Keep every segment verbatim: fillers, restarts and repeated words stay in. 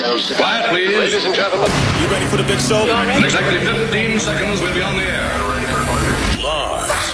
Quiet, please. Ladies and gentlemen. You ready for the big show? In exactly fifteen seconds, we'll be on the air. Lars.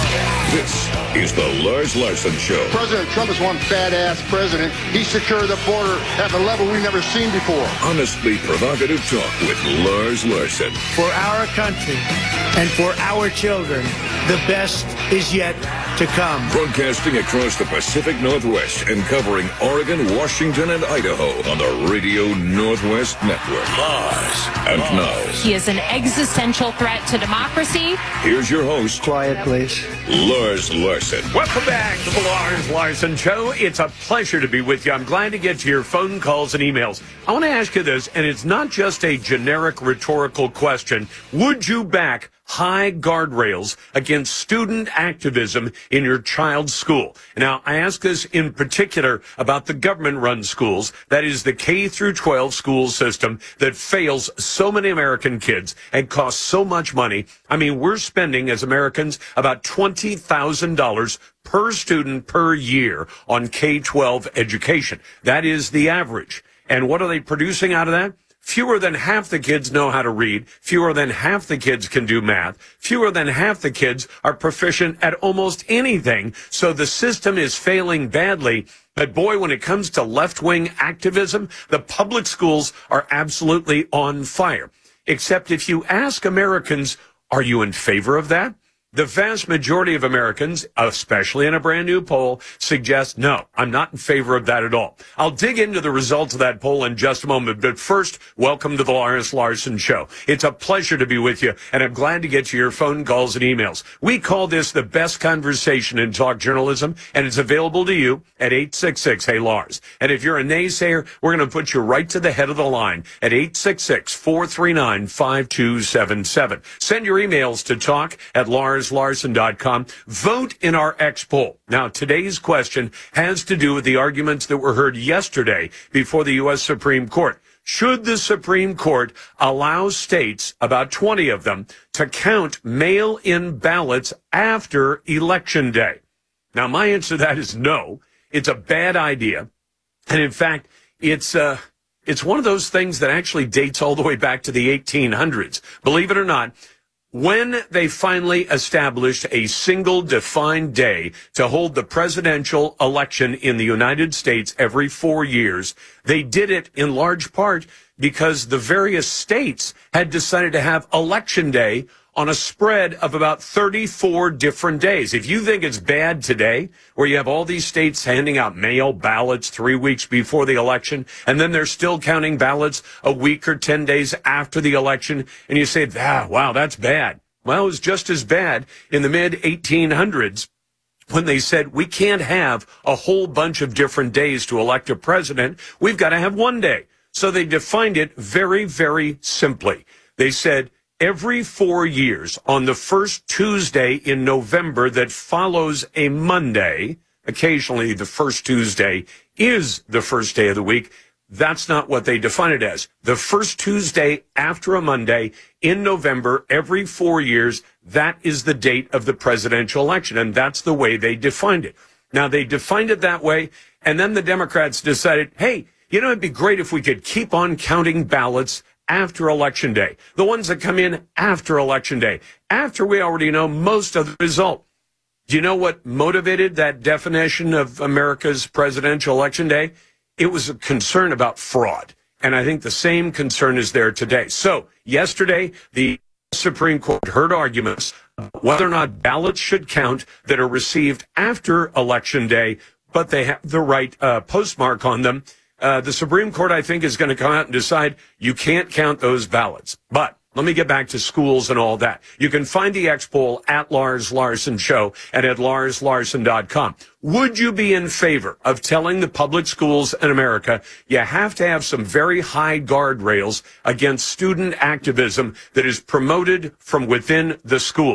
This is the Lars Larson Show. President Trump is one badass president. He secured the border at a level we've never seen before. Honestly provocative talk with Lars Larson. For our country and for our children, the best is yet to come. Broadcasting across the Pacific Northwest and covering Oregon, Washington, and Idaho on the Radio Northwest Network. Lars. And now, he is an existential threat to democracy. Here's your host. Quiet, please. Lars Larson. Welcome back to the Lars Larson Show. It's a pleasure to be with you. I'm glad to get to your phone calls and emails. I want to ask you this, and it's not just a generic rhetorical question. Would you back high guardrails against student activism in your child's school? Now, I ask this in particular about the government-run schools. That is the K through twelve school system that fails so many American kids and costs so much money. I mean, we're spending as Americans about twenty thousand dollars per student per year on K twelve education. That is the average. And what are they producing out of that? Fewer than half the kids know how to read. Fewer than half the kids can do math. Fewer than half the kids are proficient at almost anything. So the system is failing badly. But boy, when it comes to left-wing activism, the public schools are absolutely on fire. Except if you ask Americans, are you in favor of that? The vast majority of Americans, especially in a brand new poll, suggest, no, I'm not in favor of that at all. I'll dig into the results of that poll in just a moment. But first, welcome to the Lars Larson Show. It's a pleasure to be with you, and I'm glad to get to your phone calls and emails. We call this the best conversation in talk journalism, and it's available to you at eight six six, hey Lars. And if you're a naysayer, we're going to put you right to the head of the line at eight six six, four three nine, five two seven seven. Send your emails to talk at Lars Larson dot com. Vote in our X poll. Now, today's question has to do with the arguments that were heard yesterday before the U S Supreme Court. Should the Supreme Court allow states, about twenty of them, to count mail-in ballots after Election Day? Now, my answer to that is no. It's a bad idea. And in fact, it's uh, it's one of those things that actually dates all the way back to the eighteen hundreds. Believe it or not, when they finally established a single defined day to hold the presidential election in the United States every four years, they did it in large part because the various states had decided to have Election Day on a spread of about thirty-four different days. If you think it's bad today, where you have all these states handing out mail ballots three weeks before the election, and then they're still counting ballots a week or ten days after the election, and you say, ah, wow, that's bad. Well, it was just as bad in the mid eighteen hundreds when they said we can't have a whole bunch of different days to elect a president. We've got to have one day. So they defined it very, very simply. They said, every four years, on the first Tuesday in November that follows a Monday, occasionally the first Tuesday is the first day of the week. That's not what they define it as. The first Tuesday after a Monday in November, every four years, that is the date of the presidential election, and that's the way they defined it. Now, they defined it that way, and then the Democrats decided, hey, you know, it'd be great if we could keep on counting ballots after Election Day, the ones that come in after Election Day, after we already know most of the result. Do you know what motivated that definition of America's presidential election day? It was a concern about fraud. And I think the same concern is there today. So yesterday, the Supreme Court heard arguments about whether or not ballots should count that are received after Election Day, but they have the right uh, postmark on them. Uh, the Supreme Court, I think, is going to come out and decide you can't count those ballots. But let me get back to schools and all that. You can find the X poll at Lars Larson Show and at Lars Larson dot com. Would you be in favor of telling the public schools in America you have to have some very high guardrails against student activism that is promoted from within the schools?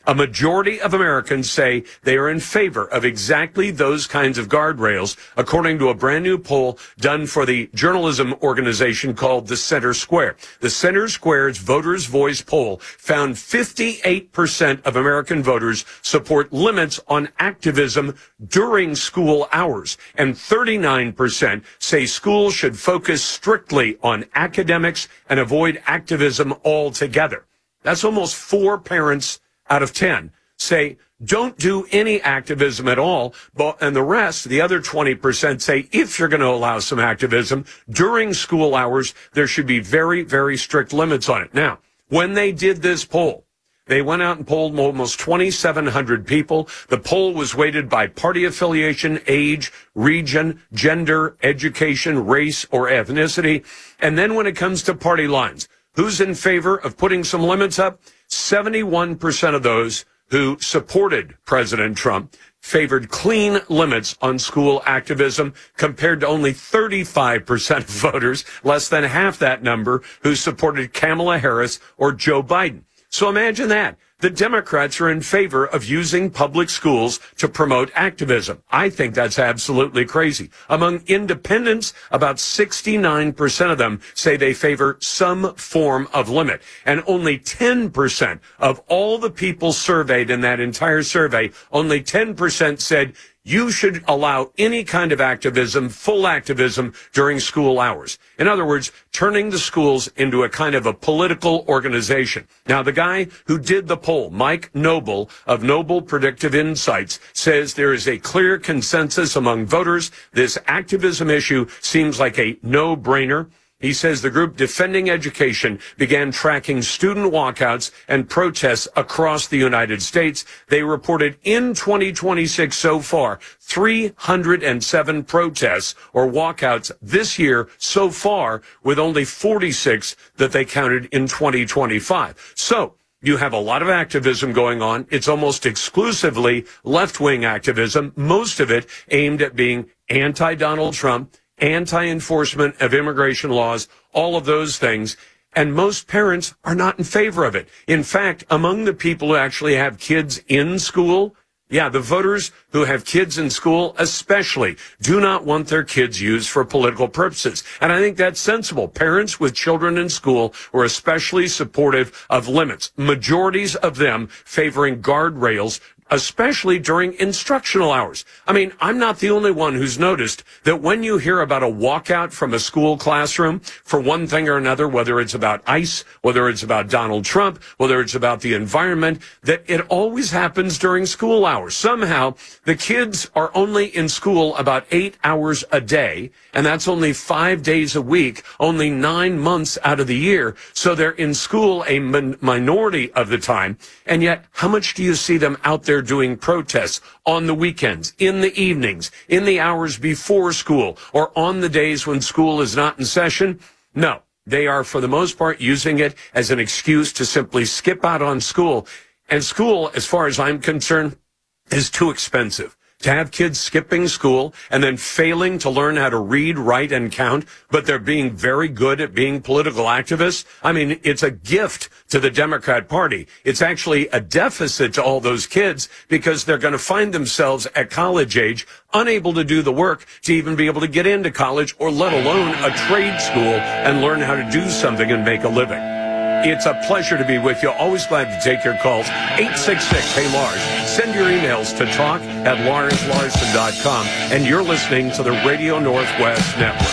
A majority of Americans say they are in favor of exactly those kinds of guardrails, according to a brand new poll done for the journalism organization called the Center Square. The Center Square's Voters' Voice poll found fifty-eight percent of American voters support limits on activism during school hours, and thirty-nine percent say schools should focus strictly on academics and avoid activism altogether. That's almost four parents out of ten say don't do any activism at all, but and the rest, the other twenty percent, say if you're going to allow some activism during school hours, there should be very, very strict limits on it. Now, when they did this poll, they went out and polled almost twenty-seven hundred people. The poll was weighted by party affiliation, age, region, gender, education, race, or ethnicity. And then when it comes to party lines, who's in favor of putting some limits up? seventy-one percent of those who supported President Trump favored clean limits on school activism, compared to only thirty-five percent of voters, less than half that number, who supported Kamala Harris or Joe Biden. So imagine that. The Democrats are in favor of using public schools to promote activism. I think that's absolutely crazy. Among independents, about sixty-nine percent of them say they favor some form of limit. And only ten percent of all the people surveyed in that entire survey, only ten percent said you should allow any kind of activism, full activism, during school hours. In other words, turning the schools into a kind of a political organization. Now, the guy who did the poll, Mike Noble of Noble Predictive Insights, says there is a clear consensus among voters. This activism issue seems like a no-brainer. He says the group Defending Education began tracking student walkouts and protests across the United States. They reported in twenty twenty-six so far, three hundred seven protests or walkouts this year so far, with only forty-six that they counted in twenty twenty-five. So you have a lot of activism going on. It's almost exclusively left-wing activism, most of it aimed at being anti-Donald Trump, anti-enforcement of immigration laws, all of those things. And most parents are not in favor of it. In fact, among the people who actually have kids in school, yeah, the voters who have kids in school especially do not want their kids used for political purposes. And I think that's sensible. Parents with children in school were especially supportive of limits, majorities of them favoring guardrails, especially during instructional hours. I mean, I'm not the only one who's noticed that when you hear about a walkout from a school classroom for one thing or another, whether it's about ICE, whether it's about Donald Trump, whether it's about the environment, that it always happens during school hours. Somehow, the kids are only in school about eight hours a day, and that's only five days a week, only nine months out of the year. So they're in school a min- minority of the time, and yet how much do you see them out there doing protests on the weekends, in the evenings, in the hours before school, or on the days when school is not in session? No, they are for the most part using it as an excuse to simply skip out on school. And school, as far as I'm concerned, is too expensive. To have kids skipping school and then failing to learn how to read, write, and count, but they're being very good at being political activists. I mean, it's a gift to the Democrat Party. It's actually a deficit to all those kids because they're going to find themselves at college age unable to do the work to even be able to get into college, or let alone a trade school and learn how to do something and make a living. It's a pleasure to be with you. Always glad to take your calls. eight six six, hey Lars. Send your emails to talk at lars larson dot com. And you're listening to the Radio Northwest Network.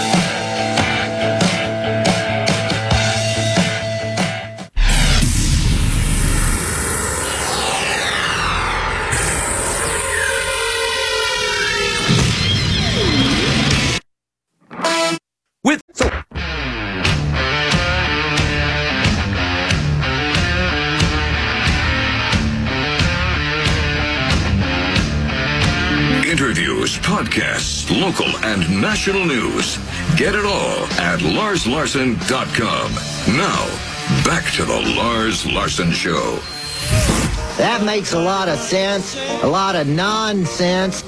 With interviews, podcasts, local and national news. Get it all at lars larson dot com. Now, back to the Lars Larson Show. That makes a lot of sense, a lot of nonsense.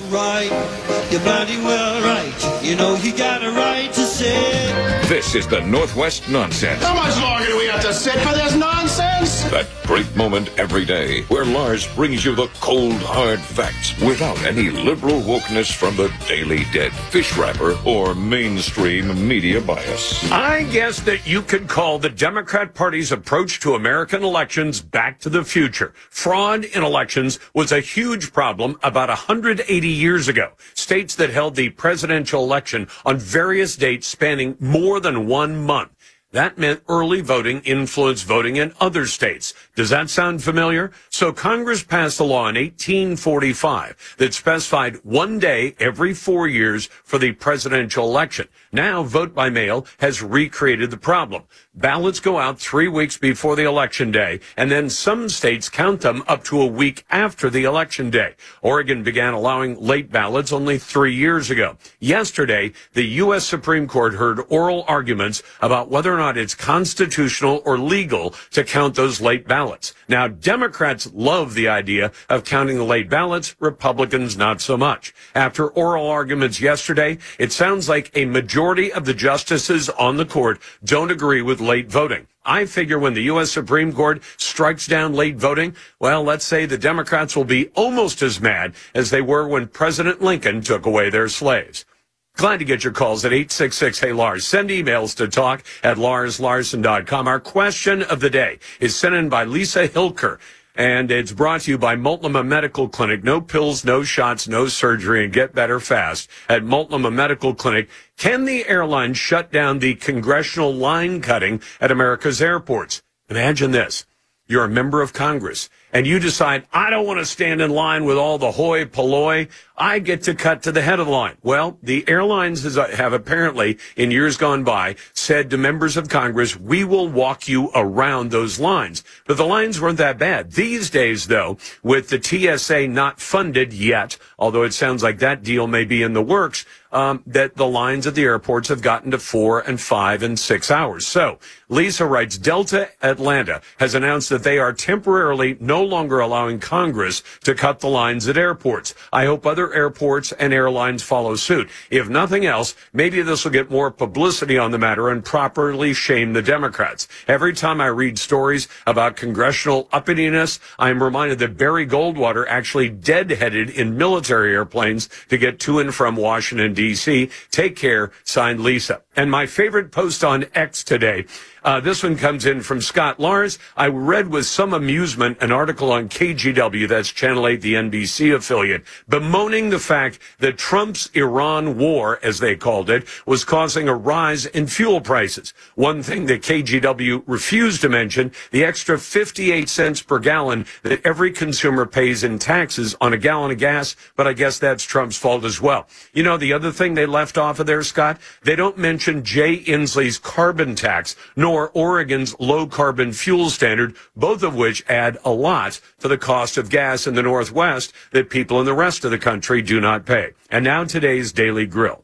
right, you're bloody well right. You know you got a right to say. This is the Northwest Nonsense. How much longer do we have to sit for this nonsense? That great moment every day where Lars brings you the cold, hard facts without any liberal wokeness from the Daily Dead, fish wrapper, or mainstream media bias. I guess that you could call the Democrat Party's approach to American elections back to the future. Fraud in elections was a huge problem about one hundred eighty years ago. States that held the presidential election on various dates spanning more than one month. That meant early voting influenced voting in other states. Does that sound familiar? So Congress passed a law in eighteen forty-five that specified one day every four years for the presidential election. Now, vote by mail has recreated the problem. Ballots go out three weeks before the election day, and then some states count them up to a week after the election day. Oregon began allowing late ballots only three years ago. Yesterday, the U S Supreme Court heard oral arguments about whether or not it's constitutional or legal to count those late ballots. Now, Democrats love the idea of counting the late ballots, Republicans not so much. After oral arguments yesterday, it sounds like a majority of the justices on the court don't agree with late voting. I figure when the U S Supreme Court strikes down late voting, well, let's say the Democrats will be almost as mad as they were when President Lincoln took away their slaves. Glad to get your calls at eight six six, hey Lars. Send emails to talk at lars larson dot com. Our question of the day is sent in by Lisa Hilker, and it's brought to you by Multnomah Medical Clinic. No pills, no shots, no surgery, and get better fast at Multnomah Medical Clinic. Can the airline shut down the congressional line cutting at America's airports? Imagine this. You're a member of Congress, and you decide, I don't want to stand in line with all the hoi polloi. I get to cut to the head of the line. Well, the airlines have apparently, in years gone by, said to members of Congress, we will walk you around those lines. But the lines weren't that bad. These days, though, with the T S A not funded yet, although it sounds like that deal may be in the works, um, that the lines at the airports have gotten to four and five and six hours. So Lisa writes, Delta Atlanta has announced that they are temporarily no longer allowing Congress to cut the lines at airports. I hope other airports and airlines follow suit. If nothing else, maybe this will get more publicity on the matter and properly shame the Democrats. Every time I read stories about congressional uppityness, I am reminded that Barry Goldwater actually deadheaded in military airplanes to get to and from Washington, D C Take care, signed Lisa. And my favorite post on X today, uh, this one comes in from Scott. Lars, I read with some amusement an article on K G W, that's Channel eight, the N B C affiliate, bemoaning the fact that Trump's Iran war, as they called it, was causing a rise in fuel prices. One thing that K G W refused to mention, the extra fifty-eight cents per gallon that every consumer pays in taxes on a gallon of gas, but I guess that's Trump's fault as well. You know, the other thing they left off of there, Scott, they don't mention Jay Inslee's carbon tax, nor Oregon's low-carbon fuel standard, both of which add a lot to the cost of gas in the Northwest that people in the rest of the country do not pay. And now today's Daily Grill.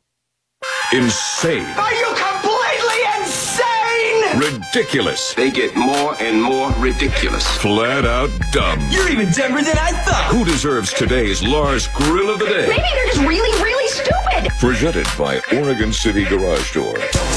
Insane. Are you completely insane? Ridiculous. They get more and more ridiculous. Flat out dumb. You're even dumber than I thought. Who deserves today's Lars Grill of the Day? Maybe they're just really, really stupid. Presented by Oregon City Garage Door.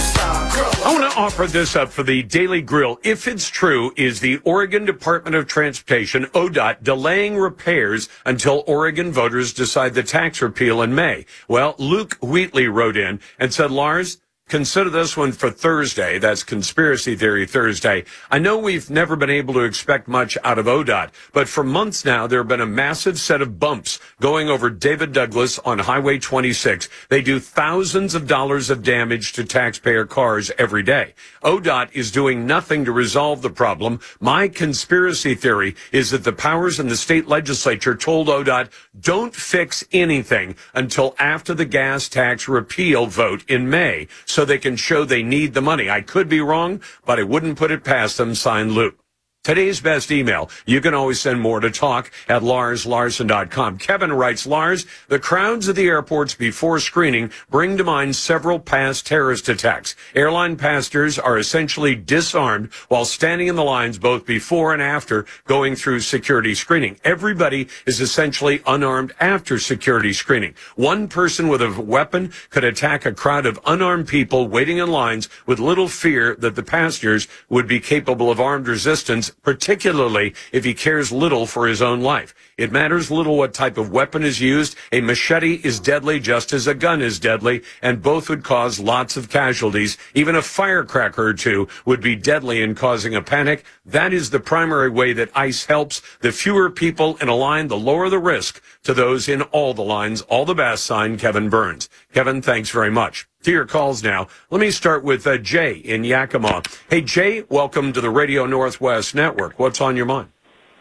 I want to offer this up for the Daily Grill. If it's true, is the Oregon Department of Transportation, O D O T, delaying repairs until Oregon voters decide the tax repeal in May? Well, Luke Wheatley wrote in and said, Lars, consider this one for Thursday. That's Conspiracy Theory Thursday. I know we've never been able to expect much out of O D O T, but for months now, there have been a massive set of bumps going over David Douglas on Highway twenty-six. They do thousands of dollars of damage to taxpayer cars every day. O D O T is doing nothing to resolve the problem. My conspiracy theory is that the powers in the state legislature told O D O T, don't fix anything until after the gas tax repeal vote in May, so they can show they need the money. I could be wrong, but I wouldn't put it past them, signed Luke. today's best email. You can always send more to talk at lars larson dot com. Kevin writes, Lars, the crowds at the airports before screening bring to mind several past terrorist attacks. Airline passengers are essentially disarmed while standing in the lines both before and after going through security screening. Everybody is essentially unarmed after security screening. One person with a weapon could attack a crowd of unarmed people waiting in lines with little fear that the passengers would be capable of armed resistance, particularly if he cares little for his own life. It matters little what type of weapon is used. A machete is deadly just as a gun is deadly, and both would cause lots of casualties. Even a firecracker or two would be deadly in causing a panic. That is the primary way that ICE helps. The fewer people in a line, the lower the risk to those in all the lines. All the best, signed Kevin Burns. Kevin, thanks very much. To your calls now. Let me start with uh, Jay in Yakima. Hey, Jay, welcome to the Radio Northwest Network. What's on your mind?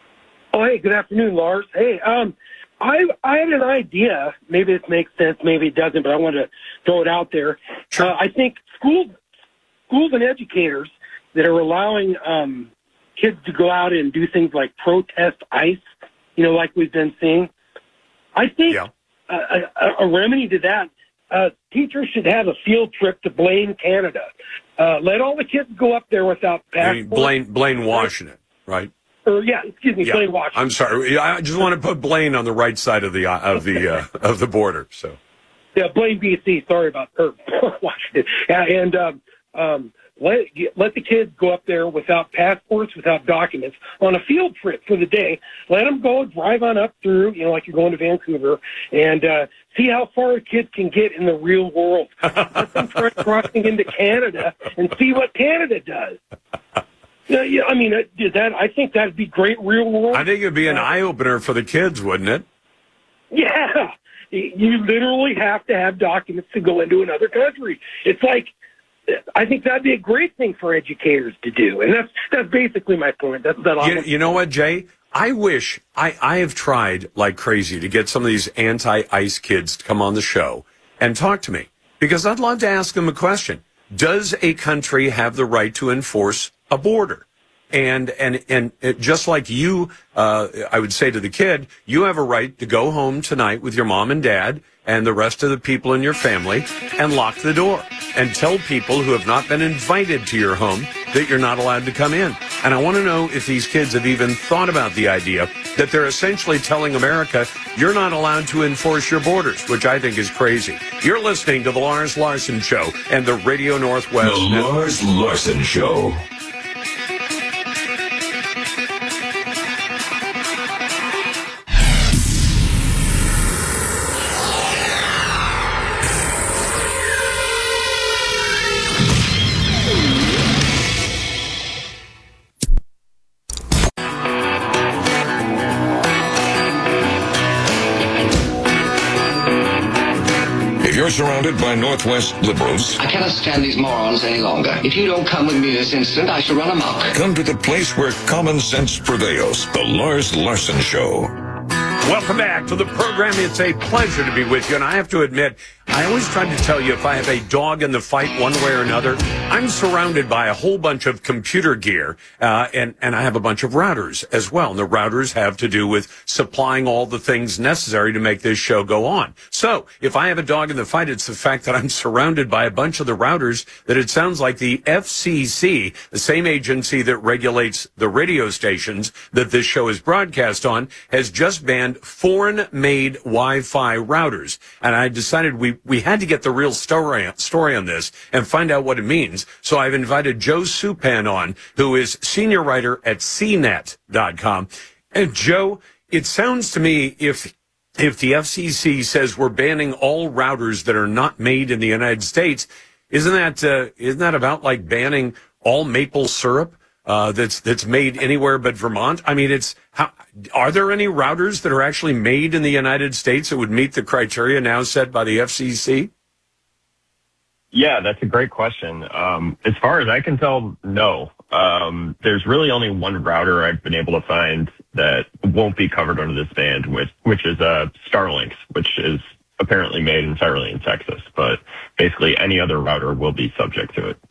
Oh, hey, good afternoon, Lars. Hey, um, I I had an idea. Maybe it makes sense, maybe it doesn't, but I wanted to throw it out there. Sure. Uh, I think schools, schools and educators that are allowing um, kids to go out and do things like protest ICE, you know, like we've been seeing, I think yeah. a, a, a remedy to that, uh, teachers should have a field trip to Blaine, Canada. Uh, let all the kids go up there without passports. Blaine, Blaine, Washington, right? Or, yeah, excuse me, yeah. Blaine, Washington. I'm sorry. I just want to put Blaine on the right side of the uh, of the uh, of the border. So, yeah, Blaine, B C. Sorry about or Washington. Yeah, and um, um, let let the kids go up there without passports, without documents, on a field trip for the day. Let them go drive on up through, you know, like you're going to Vancouver, and uh, see how far kids can get in the real world. Let them try crossing into Canada and see what Canada does. Yeah, yeah, I mean, that I think that'd be great real world. I think it'd be an uh, eye-opener for the kids, wouldn't it? Yeah. You literally have to have documents to go into another country. It's like, I think that'd be a great thing for educators to do. And that's that's basically my point. That's that. You, you know what, Jay? I wish, I, I have tried like crazy to get some of these anti-ICE kids to come on the show and talk to me. Because I'd love to ask them a question. Does a country have the right to enforce a border? And and and it, just like you, uh, I would say to the kid, you have a right to go home tonight with your mom and dad and the rest of the people in your family and lock the door and tell people who have not been invited to your home that you're not allowed to come in. And I want to know if these kids have even thought about the idea that they're essentially telling America, you're not allowed to enforce your borders, which I think is crazy. You're listening to The Lars Larson Show and the Radio Northwest The Network. Lars Larson Show. You're surrounded by Northwest liberals. I cannot stand these morons any longer. If you don't come with me this instant, I shall run amok. Come to the place where common sense prevails. The Lars Larson Show. Welcome back to the program. It's a pleasure to be with you. And I have to admit, I always try to tell you if I have a dog in the fight one way or another. I'm surrounded by a whole bunch of computer gear, uh, and, and I have a bunch of routers as well. And the routers have to do with supplying all the things necessary to make this show go on. So if I have a dog in the fight, it's the fact that I'm surrounded by a bunch of the routers that it sounds like the F C C, the same agency that regulates the radio stations that this show is broadcast on, has just banned foreign-made Wi-Fi routers. And I decided we we had to get the real story, story on this and find out what it means. So I've invited Joe Supan on, who is senior writer at C net dot com. And Joe, it sounds to me if if the F C C says we're banning all routers that are not made in the United States, isn't that uh, isn't that about like banning all maple syrup uh, that's that's made anywhere but Vermont? I mean, it's how, are there any routers that are actually made in the United States that would meet the criteria now set by the F C C? Yeah, that's a great question. Um, as far as I can tell, no. Um, there's really only one router I've been able to find that won't be covered under this ban, which, which is uh, Starlink, which is apparently made entirely in Texas. But basically any other router will be subject to it.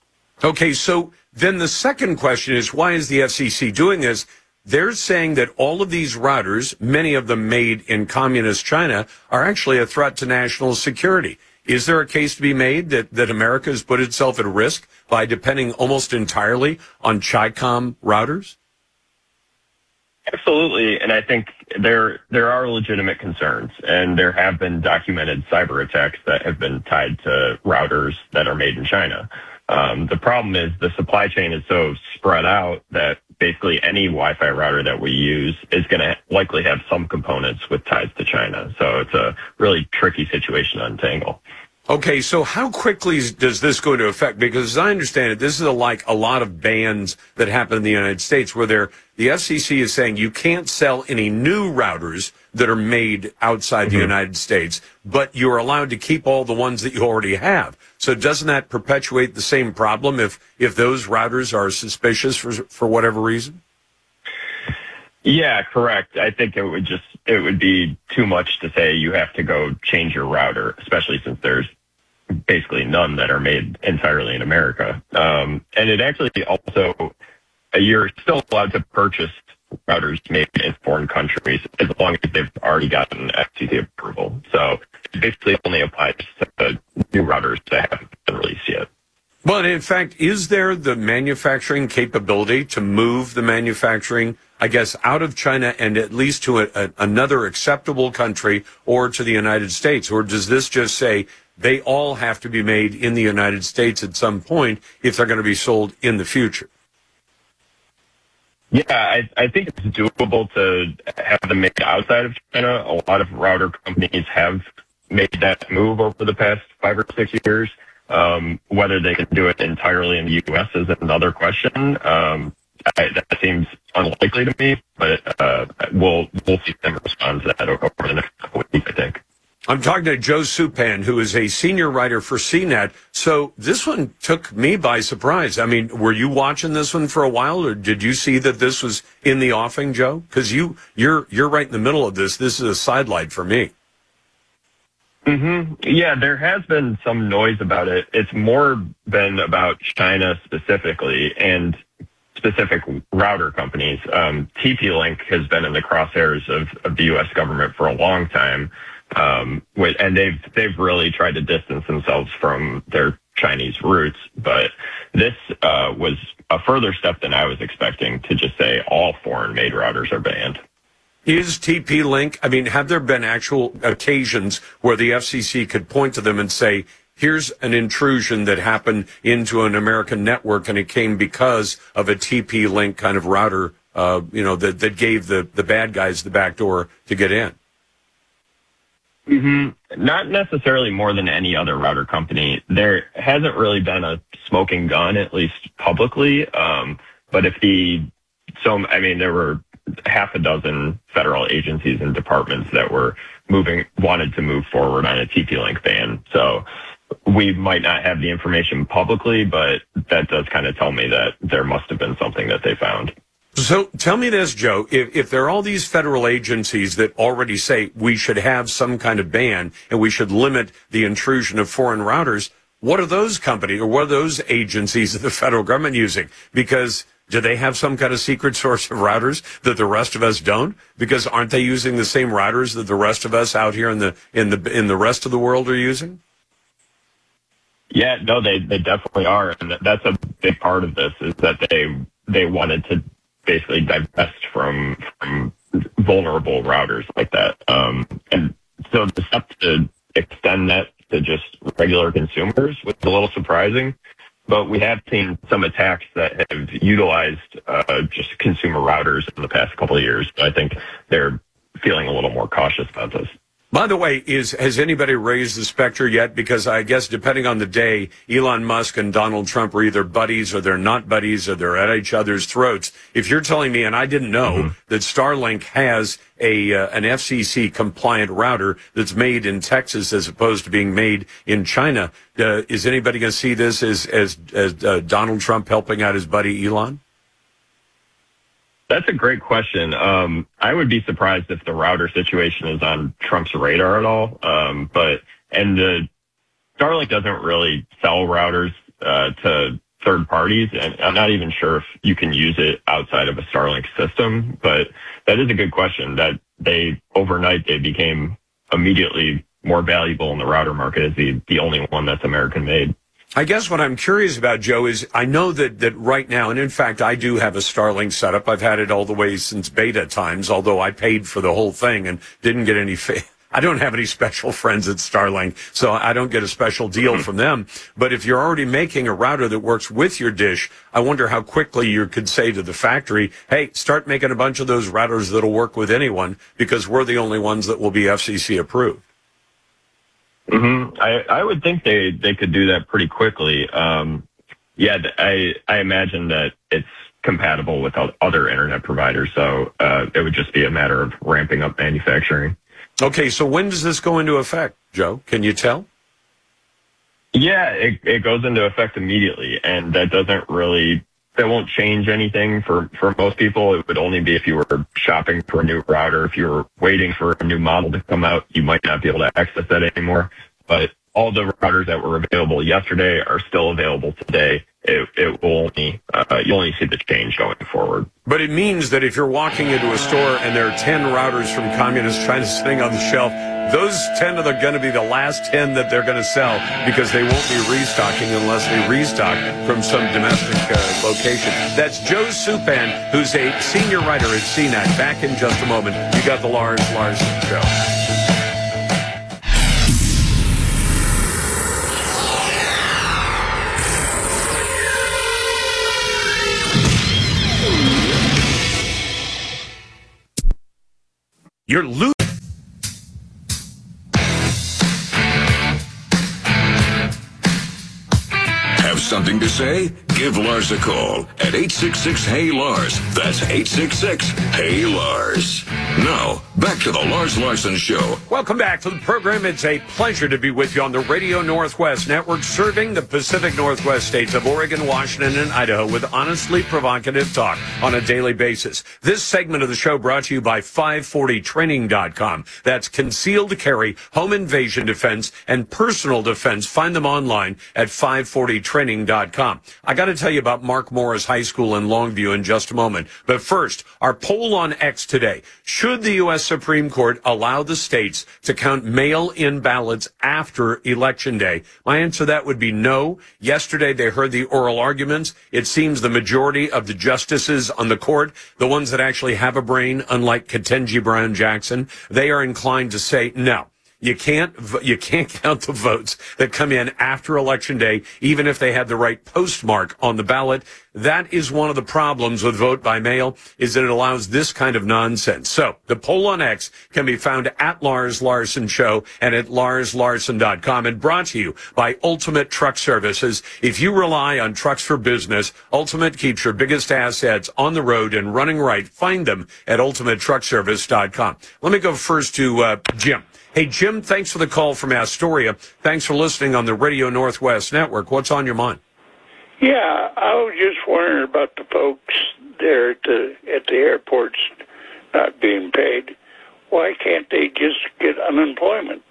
Okay, so then the second question is, why is the F C C doing this? They're saying that all of these routers, many of them made in communist China, are actually a threat to national security. Is there a case to be made that, that America has put itself at risk by depending almost entirely on Chi-Com routers? Absolutely, and I think there there are legitimate concerns, and there have been documented cyber attacks that have been tied to routers that are made in China. Um, the problem is the supply chain is so spread out that basically any Wi-Fi router that we use is going to likely have some components with ties to China. So it's a really tricky situation to untangle. Okay, so how quickly does this go into effect? Because as I understand it, this is a, like a lot of bans that happen in the United States where they're, the F C C is saying you can't sell any new routers that are made outside mm-hmm. the United States, but you're allowed to keep all the ones that you already have. So doesn't that perpetuate the same problem if, if those routers are suspicious for, for whatever reason? Yeah, correct. I think it would just, it would be too much to say you have to go change your router, especially since there's basically none that are made entirely in America. Um, and it actually also, you're still allowed to purchase routers made in foreign countries as long as they've already gotten F C C approval. So it basically only applies to new routers that haven't been released yet. Well, in fact, is there the manufacturing capability to move the manufacturing, I guess, out of China and at least to a, a, another acceptable country or to the United States? Or does this just say they all have to be made in the United States at some point if they're going to be sold in the future? Yeah, I, I think it's doable to have them made outside of China. A lot of router companies have made that move over the past five or six years. Um, whether they can do it entirely in the U S is another question. Um, I, that seems unlikely to me, but uh, we'll we'll see them respond to that over the next couple of weeks, I think. I'm talking to Joe Supan, who is a senior writer for C net. So this one took me by surprise. I mean, were you watching this one for a while, or did you see that this was in the offing, Joe? Because you you're you're right in the middle of this. This is a sidelight for me. Mm-hmm. Yeah, there has been some noise about it. It's more been about China specifically and specific router companies. Um, T P-Link has been in the crosshairs of, of the U S government for a long time, um, with, and they've they've really tried to distance themselves from their Chinese roots. But this uh, was a further step than I was expecting to just say all foreign-made routers are banned. Is T P-Link, I mean, have there been actual occasions where the F C C could point to them and say, here's an intrusion that happened into an American network and it came because of a T P-Link kind of router, uh, you know, that, that gave the, the bad guys the back door to get in? Mm-hmm. Not necessarily more than any other router company. There hasn't really been a smoking gun, at least publicly. Um, but if the, so, I mean, there were half a dozen federal agencies and departments that were moving, wanted to move forward on a T P-Link ban. So we might not have the information publicly, but that does kind of tell me that there must have been something that they found. So tell me this, Joe, if, if there are all these federal agencies that already say we should have some kind of ban and we should limit the intrusion of foreign routers, what are those companies or what are those agencies of the federal government using? Because do they have some kind of secret source of routers that the rest of us don't? Because aren't they using the same routers that the rest of us out here in the in the in the rest of the world are using? Yeah, no, they they definitely are, and that's a big part of this is that they they wanted to basically divest from from vulnerable routers like that, um, and so the step to extend that to just regular consumers was a little surprising. But we have seen some attacks that have utilized uh, just consumer routers in the past couple of years. So I think they're feeling a little more cautious about this. By the way, is has anybody raised the specter yet? Because I guess depending on the day, Elon Musk and Donald Trump are either buddies or they're not buddies or they're at each other's throats. If you're telling me, and I didn't know, mm-hmm. that Starlink has a uh, an F C C compliant router that's made in Texas as opposed to being made in China, uh, is anybody going to see this as as, as uh, Donald Trump helping out his buddy Elon? That's a great question. Um, I would be surprised if the router situation is on Trump's radar at all. Um, but and the Starlink doesn't really sell routers uh, to third parties, and I'm not even sure if you can use it outside of a Starlink system. But that is a good question. That they overnight they became immediately more valuable in the router market as the the only one that's American made. I guess what I'm curious about, Joe, is I know that, that right now, and in fact, I do have a Starlink setup. I've had it all the way since beta times, although I paid for the whole thing and didn't get any fa- I don't have any special friends at Starlink, so I don't get a special deal from them. But if you're already making a router that works with your dish, I wonder how quickly you could say to the factory, hey, start making a bunch of those routers that'll work with anyone, because we're the only ones that will be F C C approved. Mm-hmm. I, I would think they, they could do that pretty quickly. Um, yeah, I, I imagine that it's compatible with other internet providers, so uh, it would just be a matter of ramping up manufacturing. Okay, so when does this go into effect, Joe? Can you tell? Yeah, it, it goes into effect immediately, and that doesn't really, that won't change anything for, for most people. It would only be if you were shopping for a new router. If you were waiting for a new model to come out, you might not be able to access that anymore. But all the routers that were available yesterday are still available today. It, it will only, uh, you'll only see the change going forward. But it means that if you're walking into a store and there are ten routers from Communist China sitting on the shelf, those ten are going to be the last ten that they're going to sell, because they won't be restocking unless they restock from some domestic uh, location. That's Joe Supan, who's a senior writer at C NET. Back in just a moment. You got the Lars Larson Show. You're losing. Have something to say? Give Lars a call at eight six six, H E Y, Lars. That's eight six six, H E Y, Lars. Now, back to the Lars Larson Show. Welcome back to the program. It's a pleasure to be with you on the Radio Northwest Network, serving the Pacific Northwest states of Oregon, Washington, and Idaho with honestly provocative talk on a daily basis. This segment of the show brought to you by five forty training dot com. That's concealed carry, home invasion defense, and personal defense. Find them online at five forty training dot com. I got to tell you about Mark Morris High School in Longview in just a moment. But first, our poll on X today. Should the U S Supreme Court allow the states to count mail-in ballots after Election Day? My answer to that would be no. Yesterday, they heard the oral arguments. It seems the majority of the justices on the court, the ones that actually have a brain, unlike Ketanji Brown Jackson, they are inclined to say no. You can't, you can't count the votes that come in after Election Day, even if they had the right postmark on the ballot. That is one of the problems with vote by mail, is that it allows this kind of nonsense. So the poll on X can be found at Lars Larson Show and at lars larson dot com, and brought to you by Ultimate Truck Services. If you rely on trucks for business, Ultimate keeps your biggest assets on the road and running right. Find them at ultimate truck service dot com. Let me go first to uh, Jim. Hey, Jim, thanks for the call from Astoria. Thanks for listening on the Radio Northwest Network. What's on your mind? Yeah, I was just wondering about the folks there at the, at the airports not being paid. Why can't they just get unemployment?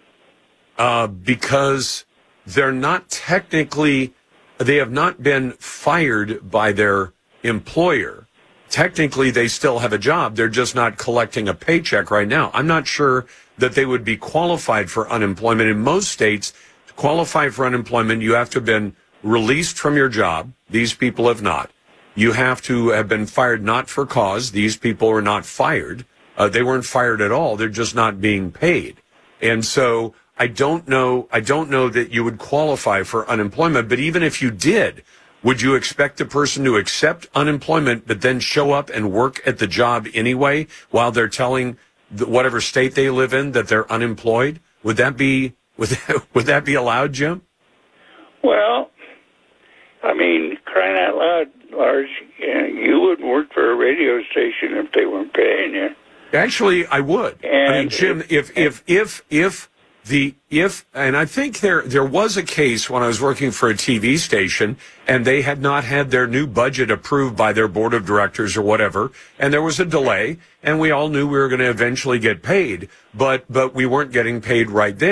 Uh, because they're not technically, they have not been fired by their employer. Technically, they still have a job. They're just not collecting a paycheck right now. I'm not sure that they would be qualified for unemployment. In most states, to qualify for unemployment, you have to have been released from your job. These people have not. You have to have been fired not for cause. These people are not fired. Uh, they weren't fired at all. They're just not being paid. And so I don't know, I don't know that you would qualify for unemployment. But even if you did, would you expect the person to accept unemployment but then show up and work at the job anyway while they're telling the, whatever state they live in that they're unemployed? Would that be would that, would that be allowed, Jim? Well, I mean, crying out loud, Lars, you know, you wouldn't work for a radio station if they weren't paying you. Actually, I would. And I mean, Jim, if if if if the if and I think there there was a case when I was working for a T V station and they had not had their new budget approved by their board of directors or whatever, and there was a delay, and we all knew we were going to eventually get paid, but but we weren't getting paid right then.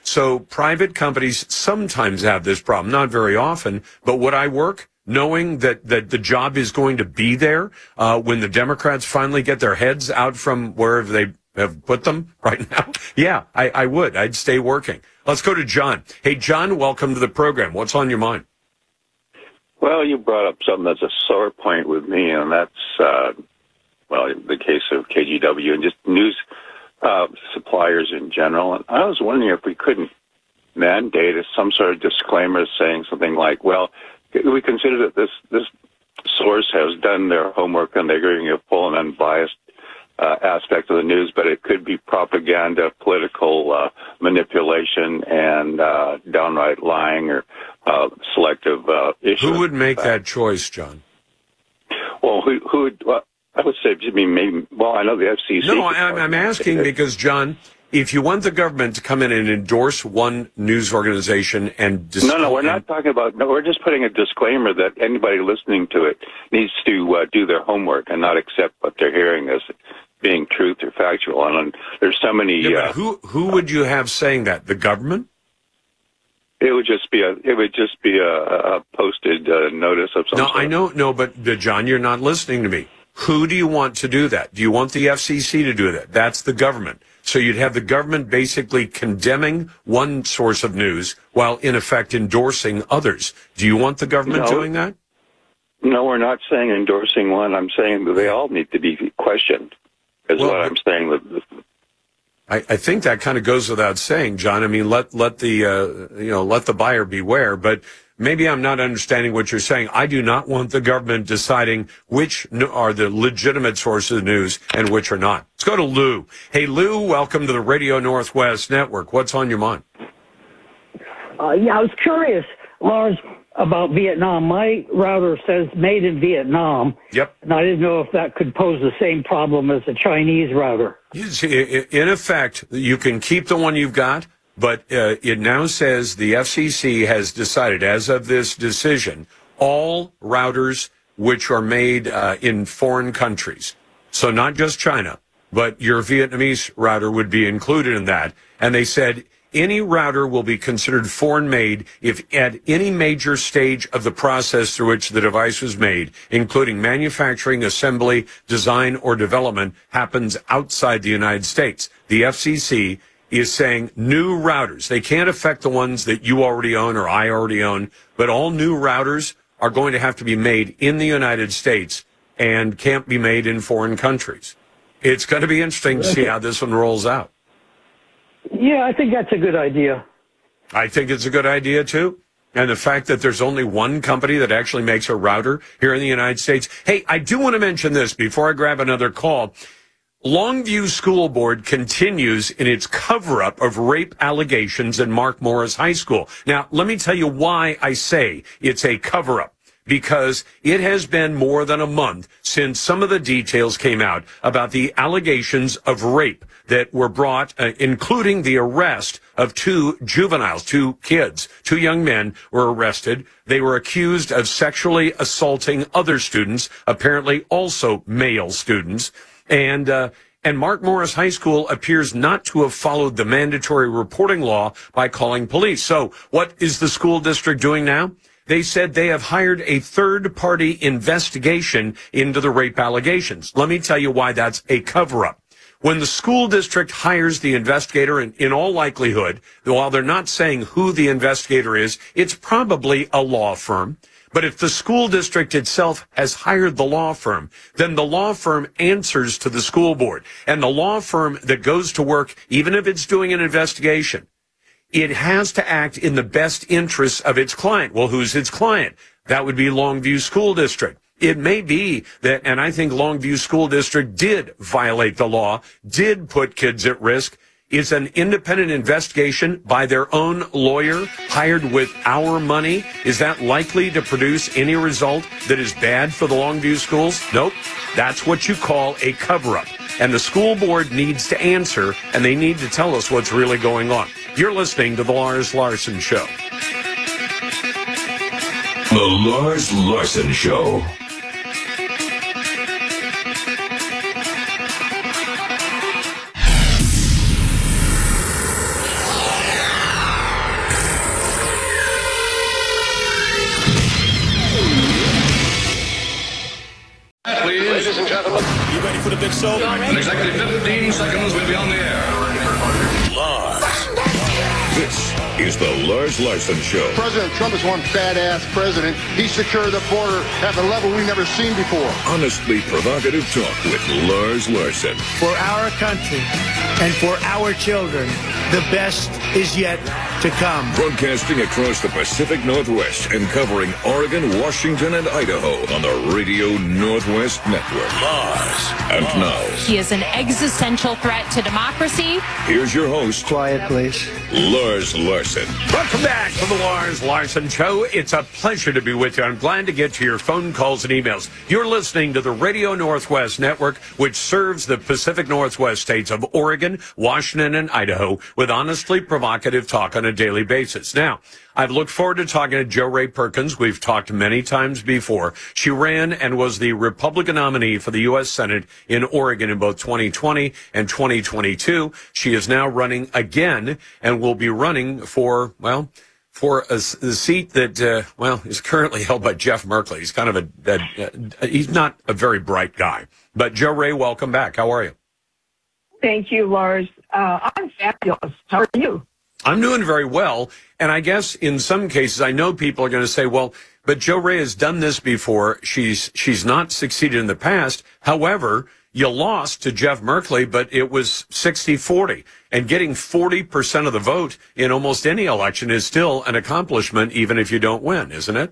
So private companies sometimes have this problem, not very often, but would I work knowing that, that the job is going to be there uh, when the Democrats finally get their heads out from wherever they have put them right now? Yeah, I, I would. I'd stay working. Let's go to John. Hey, John, welcome to the program. What's on your mind? Well, you brought up something that's a sore point with me, and that's, uh, well, the case of K G W and just news uh, suppliers in general. And I was wondering if we couldn't mandate some sort of disclaimer saying something like, well, we consider that this, this source has done their homework and they're giving a full and unbiased uh, aspect of the news, but it could be propaganda, political uh, manipulation, and uh, downright lying or uh, selective uh, issues. Who would make that choice, John? Well, who, who would, well, I would say, I mean, maybe, well, I know the F C C. No, I'm, I'm asking because, John, if you want the government to come in and endorse one news organization and... No, no, we're not talking about... No, we're just putting a disclaimer that anybody listening to it needs to uh, do their homework and not accept what they're hearing as being truth or factual. And there's so many... Yeah, uh, but who who would you have saying that? The government? It would just be a it would just be a, a posted uh, notice of some No, sort. I know, no, but uh, John, you're not listening to me. Who do you want to do that? Do you want the F C C to do that? That's the government. So you'd have the government basically condemning one source of news while, in effect, endorsing others. Do you want the government No. doing that? No, we're not saying endorsing one. I'm saying that they all need to be questioned, is Well, what I'm saying. That I, I think that kind of goes without saying, John. I mean, let let the uh, you know let the buyer beware. But maybe I'm not understanding what you're saying. I do not want the government deciding which are the legitimate sources of news and which are not. Let's go to Lou. Hey, Lou, welcome to the Radio Northwest Network. What's on your mind? Uh, yeah, I was curious, Lars, about Vietnam. My router says made in Vietnam. Yep. And I didn't know if that could pose the same problem as a Chinese router. Yes, in effect, you can keep the one you've got, but uh, it now says the F C C has decided, as of this decision, all routers which are made uh, in foreign countries, so not just China, but your Vietnamese router would be included in that. And they said any router will be considered foreign made if at any major stage of the process through which the device was made, including manufacturing, assembly, design, or development, happens outside the United States. The F C C is saying new routers, they can't affect the ones that you already own or I already own, but all new routers are going to have to be made in the United States and can't be made in foreign countries. It's going to be interesting to see how this one rolls out. Yeah, I think that's a good idea. I think it's a good idea, too. And the fact that there's only one company that actually makes a router here in the United States. Hey, I do want to mention this before I grab another call. Longview School Board continues in its cover-up of rape allegations in Mark Morris High School. Now, let me tell you why I say it's a cover-up. Because it has been more than a month since some of the details came out about the allegations of rape that were brought, uh, including the arrest of two juveniles, two kids, two young men were arrested. They were accused of sexually assaulting other students, apparently also male students. And, uh, and Mark Morris High School appears not to have followed the mandatory reporting law by calling police. So what is the school district doing now? They said they have hired a third-party investigation into the rape allegations. Let me tell you why that's a cover-up. When the school district hires the investigator, and in all likelihood, while they're not saying who the investigator is, it's probably a law firm. But if the school district itself has hired the law firm, then the law firm answers to the school board. And the law firm that goes to work, even if it's doing an investigation, it has to act in the best interests of its client. Well, who's its client? That would be Longview School District. It may be that, and I think Longview School District did violate the law, did put kids at risk. It's an independent investigation by their own lawyer, hired with our money. Is that likely to produce any result that is bad for the Longview schools? Nope. That's what you call a cover-up. And the school board needs to answer, and they need to tell us what's really going on. You're listening to The Lars Larson Show. The Lars Larson Show. Ready for the big show? In exactly fifteen seconds, we'll be on the air. Lars. This is the Lars Larson Show. President Trump is one badass president. He secured the border at a level we've never seen before. Honestly provocative talk with Lars Larson. For our country and for our children, the best is yet to come. Broadcasting across the Pacific Northwest and covering Oregon, Washington, and Idaho on the Radio Northwest Network. Lars. And now, he is an existential threat to democracy. Here's your host. Quiet, please. Lars Larson. Welcome back to the Lars Larson Show. It's a pleasure to be with you. I'm glad to get to your phone calls and emails. You're listening to the Radio Northwest Network, which serves the Pacific Northwest states of Oregon, Washington, and Idaho with honestly provocative talk on a daily basis. Now, I've looked forward to talking to Jo Rae Perkins. We've talked many times before. She ran and was the Republican nominee for the U S Senate in Oregon in both twenty twenty and twenty twenty-two. She is now running again and will be running for, well, for a, a seat that, uh, well, is currently held by Jeff Merkley. He's kind of a, a, a, he's not a very bright guy. But Jo Rae, welcome back. How are you? Thank you, Lars. Uh, I'm fabulous. How are you? I'm doing very well. And I guess in some cases, I know people are going to say, well, but Jo Rae has done this before. She's, she's not succeeded in the past. However, you lost to Jeff Merkley, but it was sixty forty. And getting forty percent of the vote in almost any election is still an accomplishment, even if you don't win, isn't it?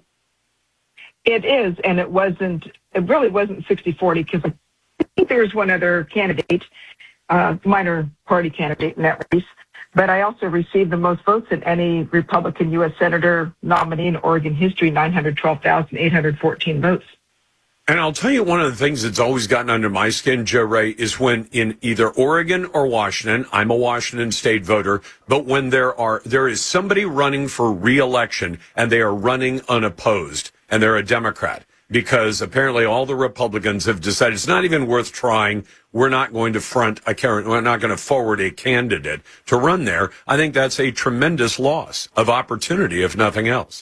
It is. And it wasn't, it really wasn't sixty forty because I think there was one other candidate, uh, minor party candidate in that race. But I also received the most votes in any Republican U S Senator nominee in Oregon history, nine hundred twelve thousand eight hundred fourteen votes. And I'll tell you, one of the things that's always gotten under my skin, Jo Rae, is when in either Oregon or Washington, I'm a Washington state voter, but when there are, there is somebody running for re-election and they are running unopposed and they're a Democrat, because apparently all the Republicans have decided it's not even worth trying. We're not going to front a current, we're not going to forward a candidate to run there. I think that's a tremendous loss of opportunity, if nothing else.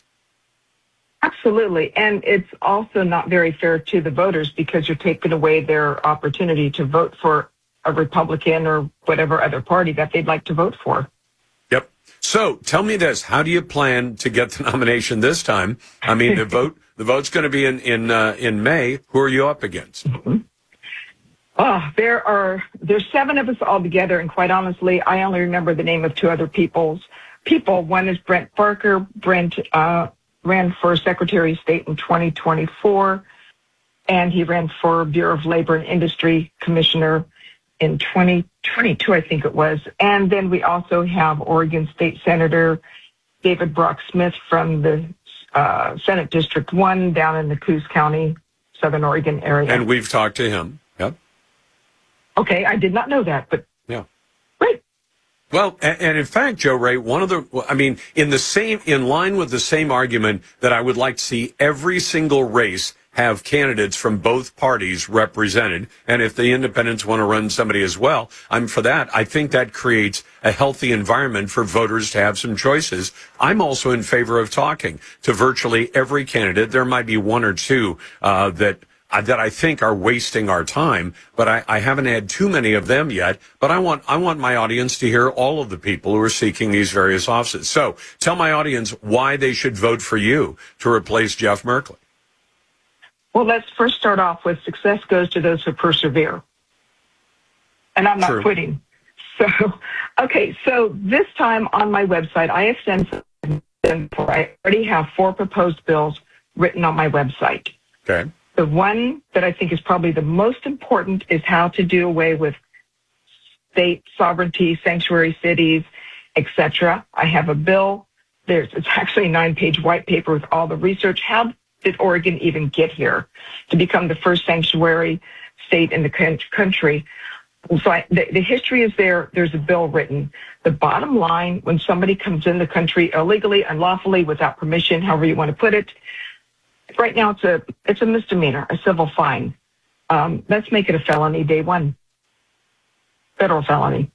Absolutely. And it's also not very fair to the voters because you're taking away their opportunity to vote for a Republican or whatever other party that they'd like to vote for. Yep. So tell me this, how do you plan to get the nomination this time? I mean, the vote, the vote's going to be in, in, uh, in May. Who are you up against? Mm-hmm. Oh, there are, there's seven of us all together. And quite honestly, I only remember the name of two other people's people. One is Brent Parker. Brent, uh, ran for Secretary of State in twenty twenty-four, and he ran for Bureau of Labor and Industry Commissioner in twenty twenty-two, I think it was. And then we also have Oregon State Senator David Brock Smith from the uh, Senate District one down in the Coos County, Southern Oregon area. And we've talked to him. Yep. Okay, I did not know that, but yeah. Great. Well, and, and in fact, Jo Rae, one of the, I mean, in the same, in line with the same argument that I would like to see every single race have candidates from both parties represented. And if the independents want to run somebody as well, I'm for that. I think that creates a healthy environment for voters to have some choices. I'm also in favor of talking to virtually every candidate. There might be one or two, uh, that, Uh, that I think are wasting our time, but I, I haven't had too many of them yet. But I want I want my audience to hear all of the people who are seeking these various offices. So tell my audience why they should vote for you to replace Jeff Merkley. Well, let's first start off with success goes to those who persevere. And I'm not True. quitting. So, okay, so this time on my website, I have sent them for, I already have four proposed bills written on my website. Okay. The one that I think is probably the most important is how to do away with state sovereignty, sanctuary cities, et cetera. I have a bill. There's it's actually a nine-page white paper with all the research. How did Oregon even get here to become the first sanctuary state in the country? So I, the, the history is there. There's a bill written. The bottom line, when somebody comes in the country illegally, unlawfully, without permission, however you want to put it, right now, it's a it's a misdemeanor, a civil fine. Um, let's make it a felony day one, federal felony.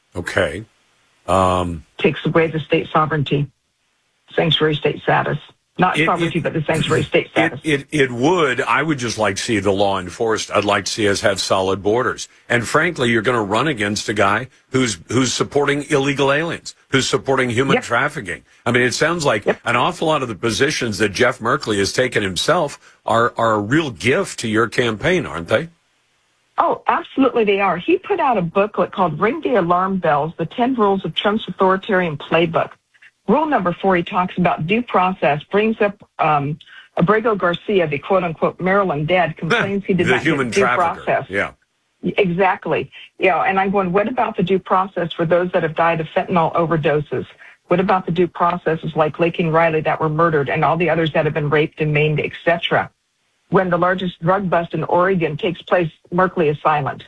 Okay. Um, Takes away the state sovereignty, sanctuary state status. Not It- sovereignty, it- but the sanctuary state status. It, it it would. I would just like to see the law enforced. I'd like to see us have solid borders. And frankly, you're going to run against a guy who's who's supporting illegal aliens, who's supporting human Yep. trafficking. I mean, it sounds like Yep. an awful lot of the positions that Jeff Merkley has taken himself are are a real gift to your campaign, aren't they? Oh, absolutely they are. He put out a booklet called Ring the Alarm Bells, the ten Rules of Trump's Authoritarian Playbook. Rule number four, he talks about due process, brings up um, Abrego Garcia, the quote-unquote Maryland dad, complains he did the not human get due trafficker. process. Yeah. Exactly. Yeah, and I'm going, what about the due process for those that have died of fentanyl overdoses? What about the due processes like Lakin Riley that were murdered and all the others that have been raped and maimed, et cetera? When the largest drug bust in Oregon takes place, Merkley is silent.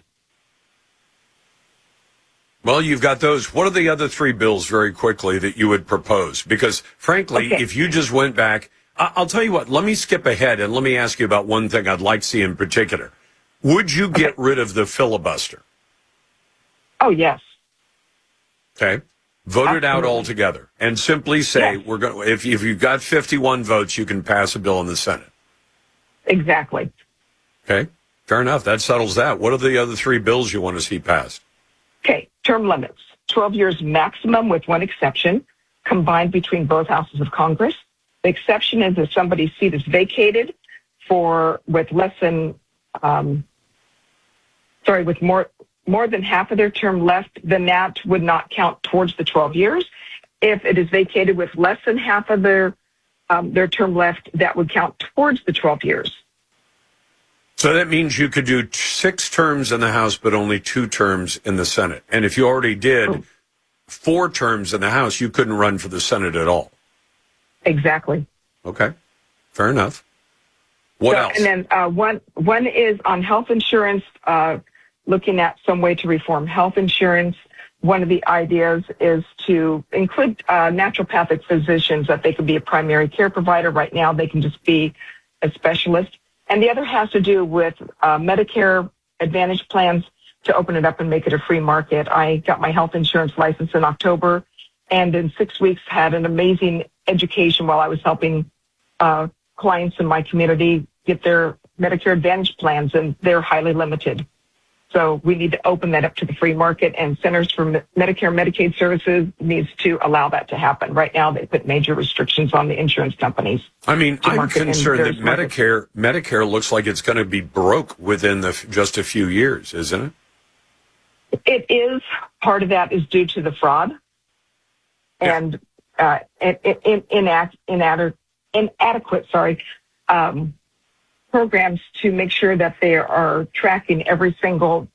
Well, you've got those. What are the other three bills, very quickly, that you would propose? Because, frankly, Okay. if you just went back, I- I'll tell you what, let me skip ahead and let me ask you about one thing I'd like to see in particular. Would you get rid of the filibuster? Oh, yes. Okay. Vote it out Absolutely. altogether and simply say, Yes. we're going. If, if you've got fifty-one votes, you can pass a bill in the Senate. Exactly. Okay. Fair enough. That settles that. What are the other three bills you want to see passed? Okay, term limits, twelve years maximum with one exception, combined between both houses of Congress. The exception is if somebody's seat is vacated for with less than, um, sorry, with more more than half of their term left, then that would not count towards the twelve years. If it is vacated with less than half of their um, their term left, that would count towards the twelve years. So that means you could do t- six terms in the House, but only two terms in the Senate. And if you already did four terms in the House, you couldn't run for the Senate at all. Exactly. Okay. Fair enough. What So- else? And then uh, one one is on health insurance, uh, looking at some way to reform health insurance. One of the ideas is to include uh, naturopathic physicians, that they could be a primary care provider. Right now, they can just be a specialist. And the other has to do with uh, Medicare Advantage plans, to open it up and make it a free market. I got my health insurance license in October, and in six weeks had an amazing education while I was helping uh, clients in my community get their Medicare Advantage plans, and they're highly limited. So we need to open that up to the free market, and Centers for Me- Medicare and Medicaid Services needs to allow that to happen. Right now, they put major restrictions on the insurance companies. I mean, to I'm market in concerned that various markets. Medicare Medicare looks like it's going to be broke within the, just a few years, isn't it? It is, part of that is due to the fraud and uh, in, in, inact, inadequate, inadequate, sorry, um, programs to make sure that they are tracking every single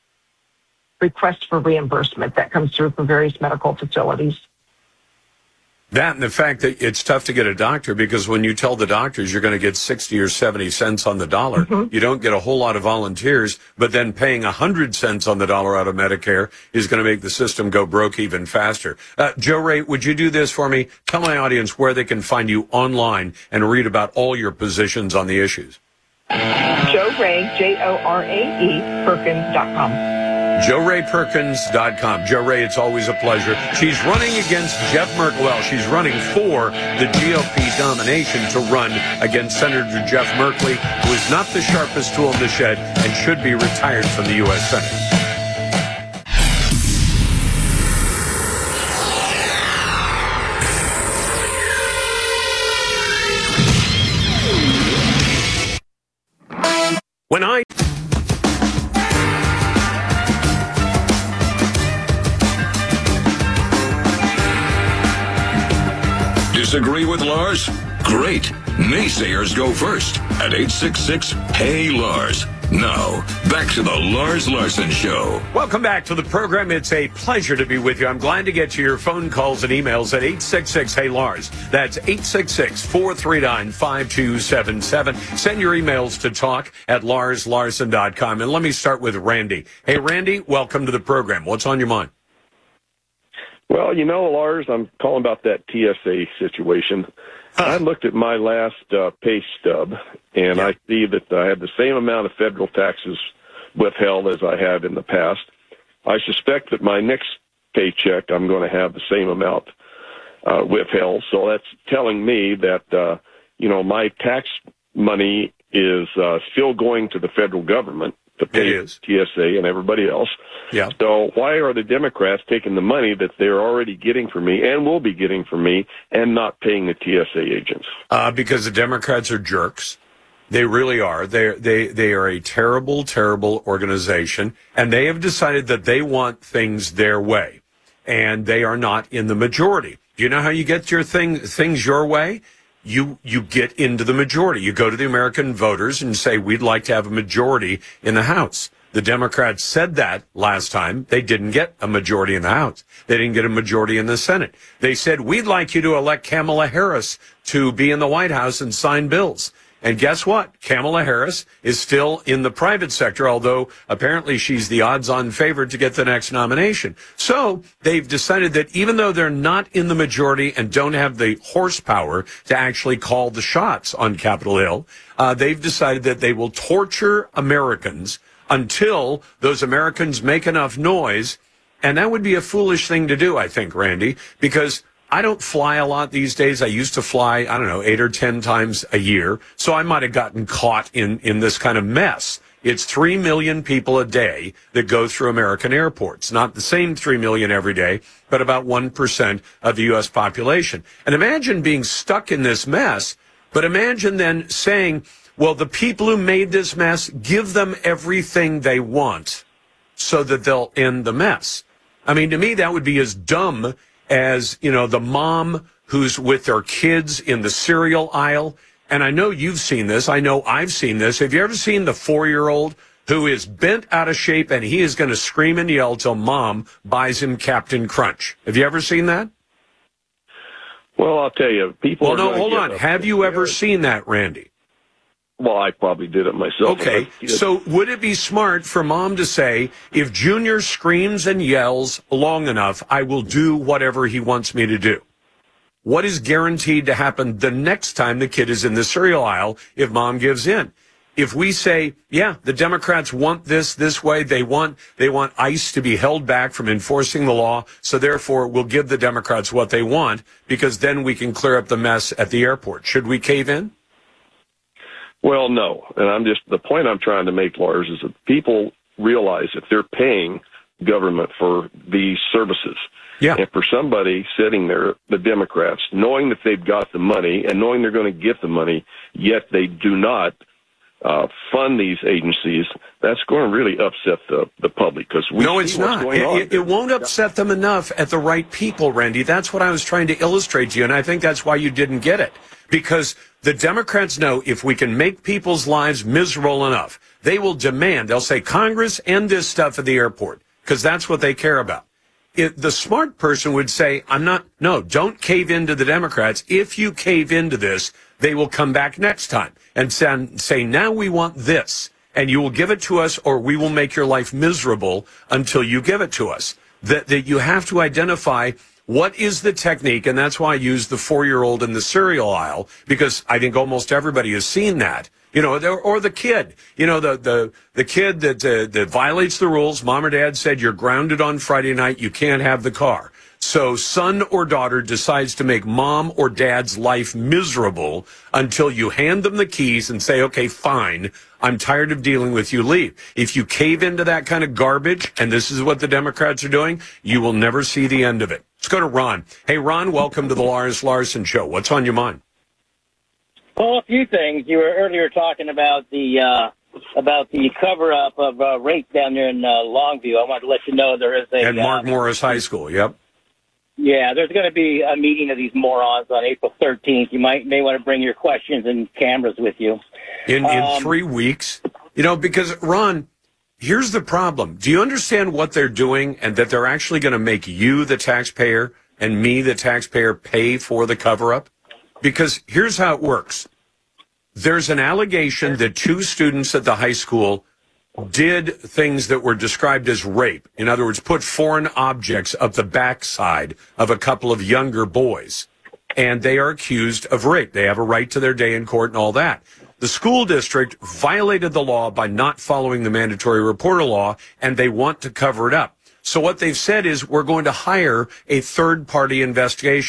request for reimbursement that comes through from various medical facilities. That and the fact that it's tough to get a doctor, because when you tell the doctors you're going to get sixty or seventy cents on the dollar, Mm-hmm. you don't get a whole lot of volunteers, but then paying one hundred cents on the dollar out of Medicare is going to make the system go broke even faster. Uh, Joe Ray, would you do this for me? Tell my audience where they can find you online and read about all your positions on the issues. Joe Ray, J O R A E, Perkins dot com. Joe Ray Perkins dot com. Joe Ray, it's always a pleasure. She's running against Jeff Merkley. Well, she's running for the G O P nomination to run against Senator Jeff Merkley, who is not the sharpest tool in the shed and should be retired from the U S Senate. When I Disagree with Lars? Great. Naysayers go first at eight six six, Hey Lars. Now, back to the Lars Larson Show. Welcome back to the program. It's a pleasure to be with you. I'm glad to get to your phone calls and emails at eight six six, Hey Lars. That's eight six six, four three nine, five two seven seven. Send your emails to talk at lars larson dot com. And let me start with Randy. Hey, Randy, welcome to the program. What's on your mind? Well, you know, Lars, I'm calling about that T S A situation. I looked at my last uh, pay stub, and I see that I had the same amount of federal taxes withheld as I had in the past. I suspect that my next paycheck, I'm going to have the same amount uh, withheld. So that's telling me that, uh, you know, my tax money is uh, still going to the federal government to pay T S A and everybody else. Yeah. So why are the Democrats taking the money that they're already getting from me and will be getting from me and not paying the T S A agents? Uh, because the Democrats are jerks. They really are. They they they are a terrible, terrible organization, and they have decided that they want things their way, and they are not in the majority. Do you know how you get your thing things your way? You you get into the majority. You go to the American voters and say, we'd like to have a majority in the House. The Democrats said that last time. They didn't get a majority in the House. They didn't get a majority in the Senate. They said, we'd like you to elect Kamala Harris to be in the White House and sign bills. And guess what? Kamala Harris is still in the private sector, although apparently she's the odds-on favorite to get the next nomination. So they've decided that even though they're not in the majority and don't have the horsepower to actually call the shots on Capitol Hill, uh, they've decided that they will torture Americans until those Americans make enough noise. And that would be a foolish thing to do, I think, Randy, because I don't fly a lot these days. I used to fly, I don't know, eight or ten times a year. So I might have gotten caught in, in this kind of mess. It's three million people a day that go through American airports. Not the same three million every day, but about one percent of the U S population. And imagine being stuck in this mess, but imagine then saying, well, the people who made this mess, give them everything they want so that they'll end the mess. I mean, to me, that would be as dumb as, you know, the mom who's with their kids in the cereal aisle. And I know you've seen this. I know I've seen this. Have you ever seen the four-year-old who is bent out of shape and he is going to scream and yell till mom buys him Captain Crunch? Have you ever seen that? Well, I'll tell you, people Well, are no, hold on. Have you ever seen that, Randy? Well, I probably did it myself. Okay, so would it be smart for mom to say, if Junior screams and yells long enough, I will do whatever he wants me to do? What is guaranteed to happen the next time the kid is in the cereal aisle if mom gives in? If we say, yeah, the Democrats want this this way, they want they want ICE to be held back from enforcing the law, so therefore we'll give the Democrats what they want because then we can clear up the mess at the airport. Should we cave in? Well, no. And I'm just, the point I'm trying to make, Lars, is that people realize that they're paying government for these services. Yeah. And for somebody sitting there, the Democrats, knowing that they've got the money and knowing they're going to get the money, yet they do not uh, fund these agencies, that's going to really upset the, the public because we No, see it's what's not. going on. It, it won't upset them enough at the right people, Randy. That's what I was trying to illustrate to you, and I think that's why you didn't get it. Because the Democrats know if we can make people's lives miserable enough, they will demand, they'll say, Congress, end this stuff at the airport, because that's what they care about. It, the smart person would say, I'm not, no, don't cave into the Democrats. If you cave into this, they will come back next time and say, say, now we want this, and you will give it to us, or we will make your life miserable until you give it to us. That, that you have to identify what is the technique, and that's why I use the four-year-old in the cereal aisle, because I think almost everybody has seen that. You know, or the kid, you know, the the the kid that uh, that violates the rules. Mom or dad said you're grounded on Friday night. You can't have the car. So son or daughter decides to make mom or dad's life miserable until you hand them the keys and say, okay, fine, I'm tired of dealing with you, leave. If you cave into that kind of garbage, and this is what the Democrats are doing, you will never see the end of it. Let's go to Ron. Hey, Ron, welcome to the Lars Larson Show. What's on your mind? Well, a few things. You were earlier talking about the uh, about the cover-up of uh, rape down there in uh, Longview. I wanted to let you know there is a... At Mark uh, Morris High School, yep. Yeah, there's going to be a meeting of these morons on April thirteenth. You might may want to bring your questions and cameras with you. In, in um, three weeks? You know, because, Ron, here's the problem. Do you understand what they're doing and that they're actually going to make you, the taxpayer, and me, the taxpayer, pay for the cover-up? Because here's how it works. There's an allegation that two students at the high school did things that were described as rape. In other words, put foreign objects up the backside of a couple of younger boys. And they are accused of rape. They have a right to their day in court and all that. The school district violated the law by not following the mandatory reporter law, and they want to cover it up. So what they've said is we're going to hire a third-party investigation.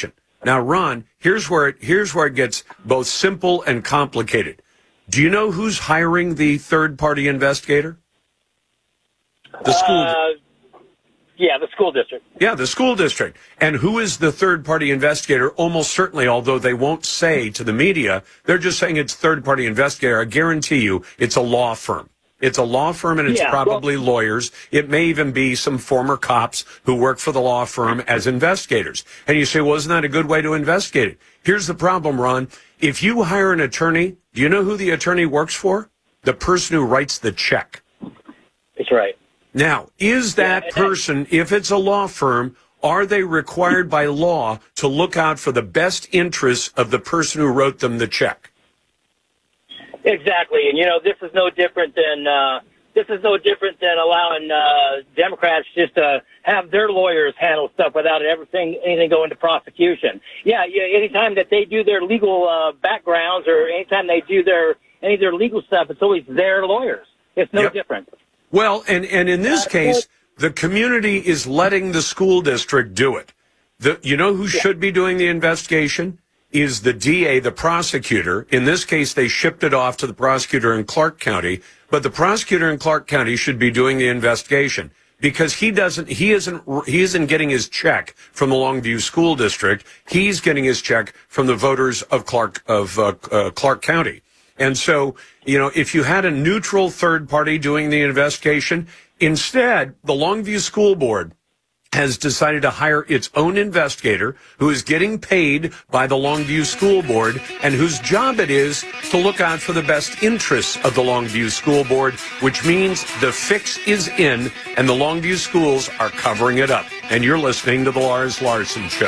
Now, Ron, here's where it, here's where it gets both simple and complicated. Do you know who's hiring the third-party investigator? The school. Uh, yeah, the school district. Yeah, the school district. And who is the third-party investigator? Almost certainly, although they won't say to the media, they're just saying it's third-party investigator. I guarantee you it's a law firm. It's a law firm, and it's yeah, probably well, lawyers. It may even be some former cops who work for the law firm as investigators. And you say, well, isn't that a good way to investigate it? Here's the problem, Ron. If you hire an attorney, do you know who the attorney works for? The person who writes the check. That's right. Now, is that yeah, person, if it's a law firm, are they required by law to look out for the best interests of the person who wrote them the check? Exactly, and you know this is no different than uh, this is no different than allowing uh, Democrats just to have their lawyers handle stuff without everything anything going to prosecution. Yeah, yeah. Anytime that they do their legal uh, backgrounds or anytime they do their any of their legal stuff, it's always their lawyers. It's no yep. different. Well, and and in this uh, case, the community is letting the school district do it. The you know who yeah. should be doing the investigation? Is the D A, the prosecutor. In this case, they shipped it off to the prosecutor in Clark County, but the prosecutor in Clark County should be doing the investigation because he doesn't, he isn't, he isn't getting his check from the Longview School District. He's getting his check from the voters of Clark, of uh, uh, Clark County. And so, you know, if you had a neutral third party doing the investigation, instead, the Longview School Board has decided to hire its own investigator who is getting paid by the Longview School Board and whose job it is to look out for the best interests of the Longview School Board, which means the fix is in and the Longview schools are covering it up. And you're listening to The Lars Larson Show.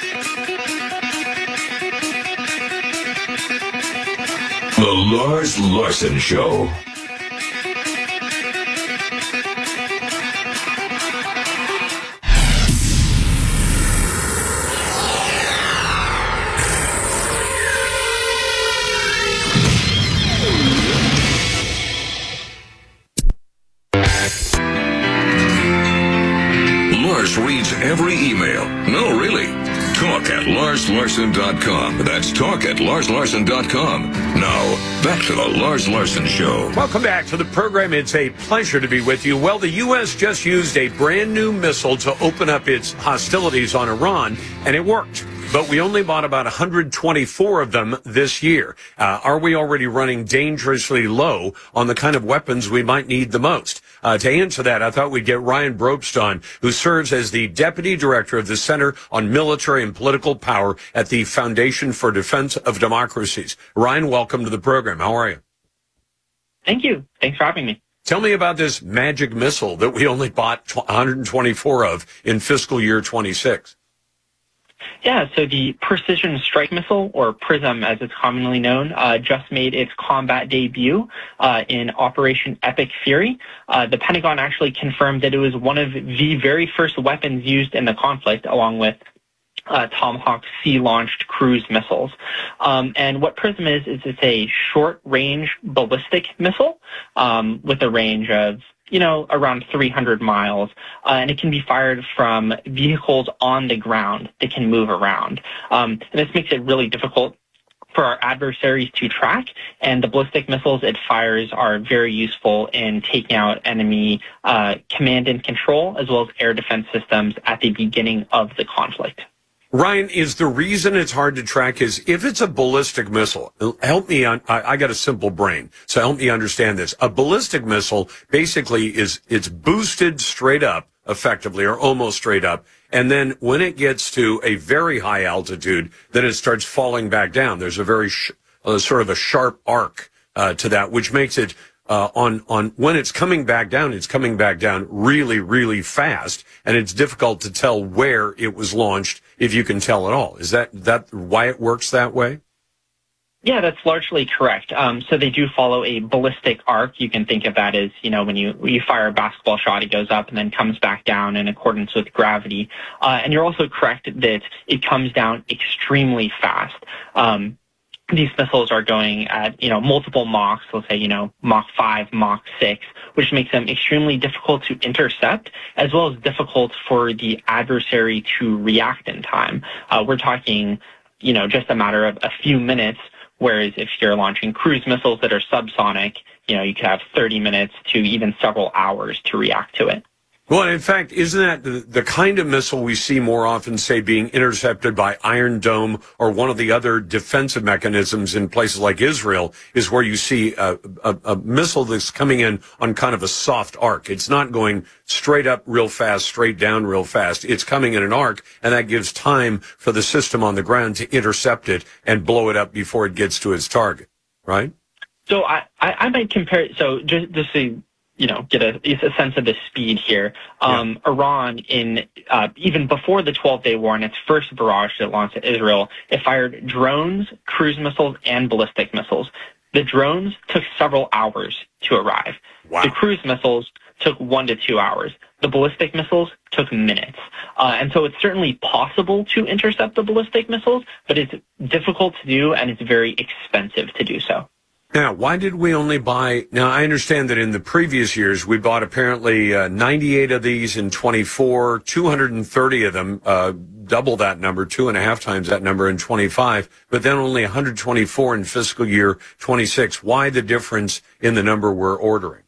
The Lars Larson Show. Reads every email. No, really. Talk at lars larson dot com. That's talk at lars larson dot com. Now, back to the Lars Larson Show. Welcome back to the program. It's a pleasure to be with you. Well, the U S just used a brand new missile to open up its hostilities on Iran, and it worked. But we only bought about one hundred twenty-four of them this year. Uh, are we already running dangerously low on the kind of weapons we might need the most? Uh, to answer that, I thought we'd get Ryan Brobst on, who serves as the Deputy Director of the Center on Military and Political Power at the Foundation for Defense of Democracies. Ryan, welcome to the program. How are you? Thank you. Thanks for having me. Tell me about this magic missile that we only bought one hundred twenty-four of in fiscal year twenty-six. Yeah, so the Precision Strike Missile, or PrSM as it's commonly known, uh, just made its combat debut uh, in Operation Epic Fury. Uh, the Pentagon actually confirmed that it was one of the very first weapons used in the conflict, along with uh, Tomahawk sea-launched cruise missiles. Um, and what PrSM is, is it's a short-range ballistic missile um, with a range of you know, around three hundred miles, uh, and it can be fired from vehicles on the ground that can move around. Um, and this makes it really difficult for our adversaries to track, and the ballistic missiles it fires are very useful in taking out enemy uh, command and control, as well as air defense systems at the beginning of the conflict. Ryan, is the reason it's hard to track is if it's a ballistic missile, help me on, I, I got a simple brain, so help me understand this. A ballistic missile basically is, it's boosted straight up, effectively, or almost straight up, and then when it gets to a very high altitude, then it starts falling back down. There's a very, sh- uh, sort of a sharp arc, uh, to that, which makes it Uh, on, on, when it's coming back down, it's coming back down really, really fast, and it's difficult to tell where it was launched, if you can tell at all. Is that, that why it works that way? Yeah, that's largely correct. Um, so they do follow a ballistic arc. You can think of that as, you know, when you, when you fire a basketball shot, it goes up and then comes back down in accordance with gravity. Uh, and you're also correct that it comes down extremely fast. Um, These missiles are going at, you know, multiple Machs, let's say, you know, Mach five, Mach six, which makes them extremely difficult to intercept, as well as difficult for the adversary to react in time. Uh, we're talking, you know, just a matter of a few minutes, whereas if you're launching cruise missiles that are subsonic, you know, you could have thirty minutes to even several hours to react to it. Well, in fact, isn't that the, the kind of missile we see more often, say, being intercepted by Iron Dome or one of the other defensive mechanisms in places like Israel, is where you see a, a, a missile that's coming in on kind of a soft arc. It's not going straight up real fast, straight down real fast. It's coming in an arc, and that gives time for the system on the ground to intercept it and blow it up before it gets to its target, right? So I, I, I might compare, so just, just to, you know, get a, a sense of the speed here. Um, yeah. Iran, in uh, even before the twelve-day war and its first barrage that launched at Israel, it fired drones, cruise missiles, and ballistic missiles. The drones took several hours to arrive. Wow. The cruise missiles took one to two hours. The ballistic missiles took minutes. Uh, and so it's certainly possible to intercept the ballistic missiles, but it's difficult to do, and it's very expensive to do so. Now, why did we only buy? Now, I understand that in the previous years, we bought apparently uh, ninety-eight of these in twenty-four, two hundred thirty of them, uh, double that number, two and a half times that number in twenty-five, but then only one hundred twenty-four in fiscal year twenty-six. Why the difference in the number we're ordering?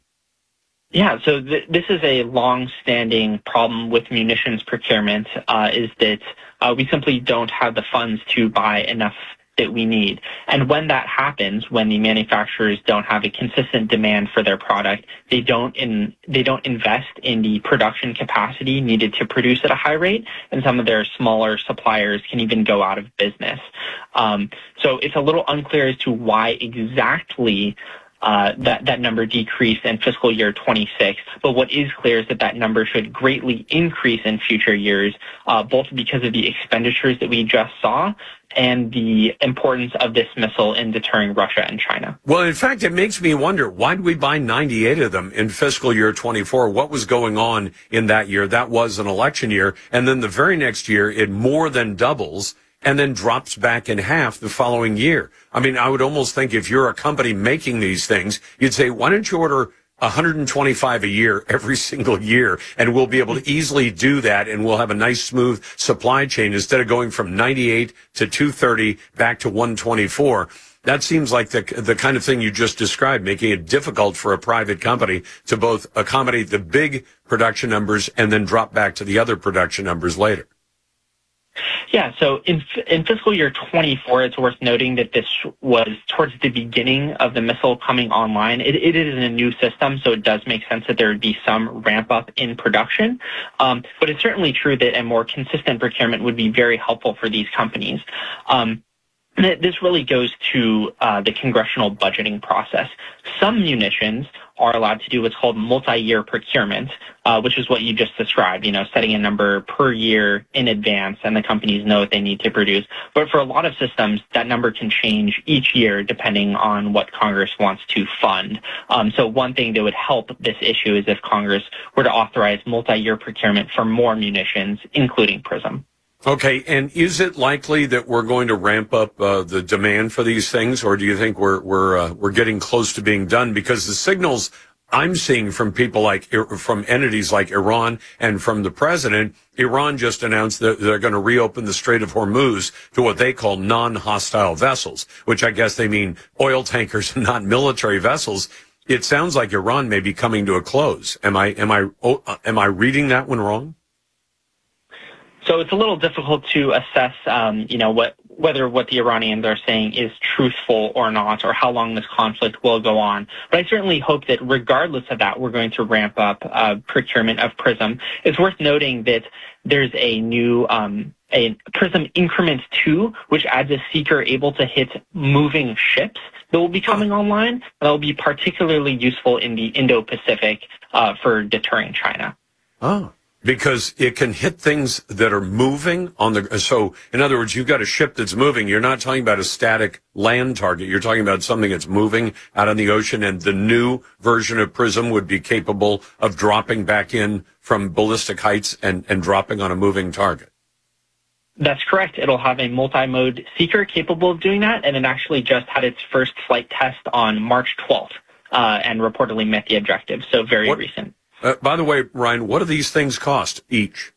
Yeah, so th- this is a long-standing problem with munitions procurement, uh, is that uh, we simply don't have the funds to buy enough that we need. And when that happens, when the manufacturers don't have a consistent demand for their product, they don't in they don't invest in the production capacity needed to produce at a high rate, and some of their smaller suppliers can even go out of business. Um, so it's a little unclear as to why exactly Uh, that, that number decreased in fiscal year twenty-six. But what is clear is that that number should greatly increase in future years, uh, both because of the expenditures that we just saw and the importance of this missile in deterring Russia and China. Well, in fact, it makes me wonder, why did we buy ninety-eight of them in fiscal year twenty-four? What was going on in that year? That was an election year. And then the very next year, it more than doubles and then drops back in half the following year. I mean, I would almost think if you're a company making these things, you'd say, why don't you order one hundred twenty-five a year every single year, and we'll be able to easily do that, and we'll have a nice, smooth supply chain instead of going from ninety-eight to two thirty back to one twenty-four. That seems like the the kind of thing you just described, making it difficult for a private company to both accommodate the big production numbers and then drop back to the other production numbers later. Yeah, so in in fiscal year twenty-four, it's worth noting that this was towards the beginning of the missile coming online. It, it is a new system, so it does make sense that there would be some ramp up in production. Um, but it's certainly true that a more consistent procurement would be very helpful for these companies. Um, This really goes to uh, the congressional budgeting process. Some munitions are allowed to do what's called multi-year procurement, uh, which is what you just described, you know, setting a number per year in advance, and the companies know what they need to produce. But for a lot of systems, that number can change each year depending on what Congress wants to fund. Um, so one thing that would help this issue is if Congress were to authorize multi-year procurement for more munitions, including PrISM. Okay, and is it likely that we're going to ramp up uh, the demand for these things, or do you think we're we're uh, we're getting close to being done? Because the signals I'm seeing from people like from entities like Iran and from the president, Iran just announced that they're going to reopen the Strait of Hormuz to what they call non-hostile vessels, which I guess they mean oil tankers and not military vessels. It sounds like Iran may be coming to a close. Am I am I oh, am I reading that one wrong? So it's a little difficult to assess, um, you know, what whether what the Iranians are saying is truthful or not, or how long this conflict will go on. But I certainly hope that regardless of that, we're going to ramp up uh, procurement of PrISM. It's worth noting that there's a new um, a PrISM Increment two, which adds a seeker able to hit moving ships that will be coming online. That will be particularly useful in the Indo-Pacific uh, for deterring China. Oh. Because it can hit things that are moving on the, so in other words, you've got a ship that's moving. You're not talking about a static land target. You're talking about something that's moving out on the ocean, and the new version of PrISM would be capable of dropping back in from ballistic heights and, and dropping on a moving target. That's correct. It'll have a multi-mode seeker capable of doing that, and it actually just had its first flight test on March twelfth. uh, and reportedly met the objective. So very what, recent. Uh, by the way, Ryan, what do these things cost each?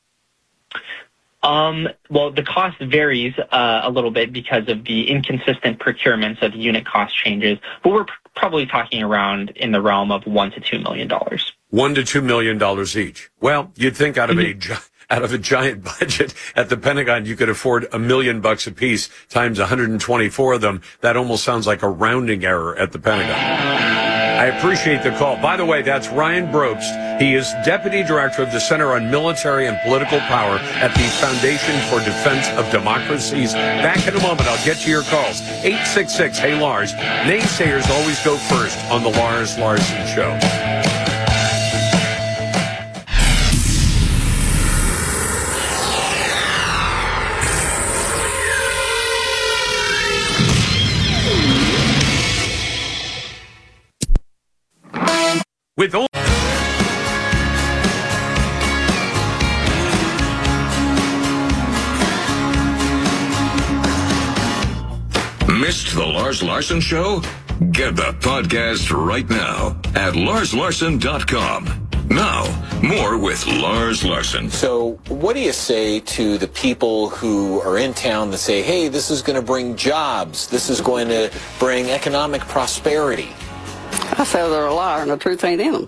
Um, well, the cost varies uh, a little bit because of the inconsistent procurements of unit cost changes, but we're pr- probably talking around in the realm of one to two million dollars. One to two million dollars each. Well, you'd think out of a gi- out of a giant budget at the Pentagon, you could afford a million bucks a piece times one hundred twenty-four of them. That almost sounds like a rounding error at the Pentagon. I appreciate the call. By the way, that's Ryan Brobst. He is Deputy Director of the Center on Military and Political Power at the Foundation for Defense of Democracies. Back in a moment, I'll get to your calls. eight six six, hey Lars. Naysayers always go first on the Lars Larson Show. With all Missed the Lars Larson Show? Get the podcast right now at lars larson dot com. Now, more with Lars Larson. So what do you say to the people who are in town that say, hey, this is going to bring jobs, this is going to bring economic prosperity? I say they're a liar and the truth ain't in them,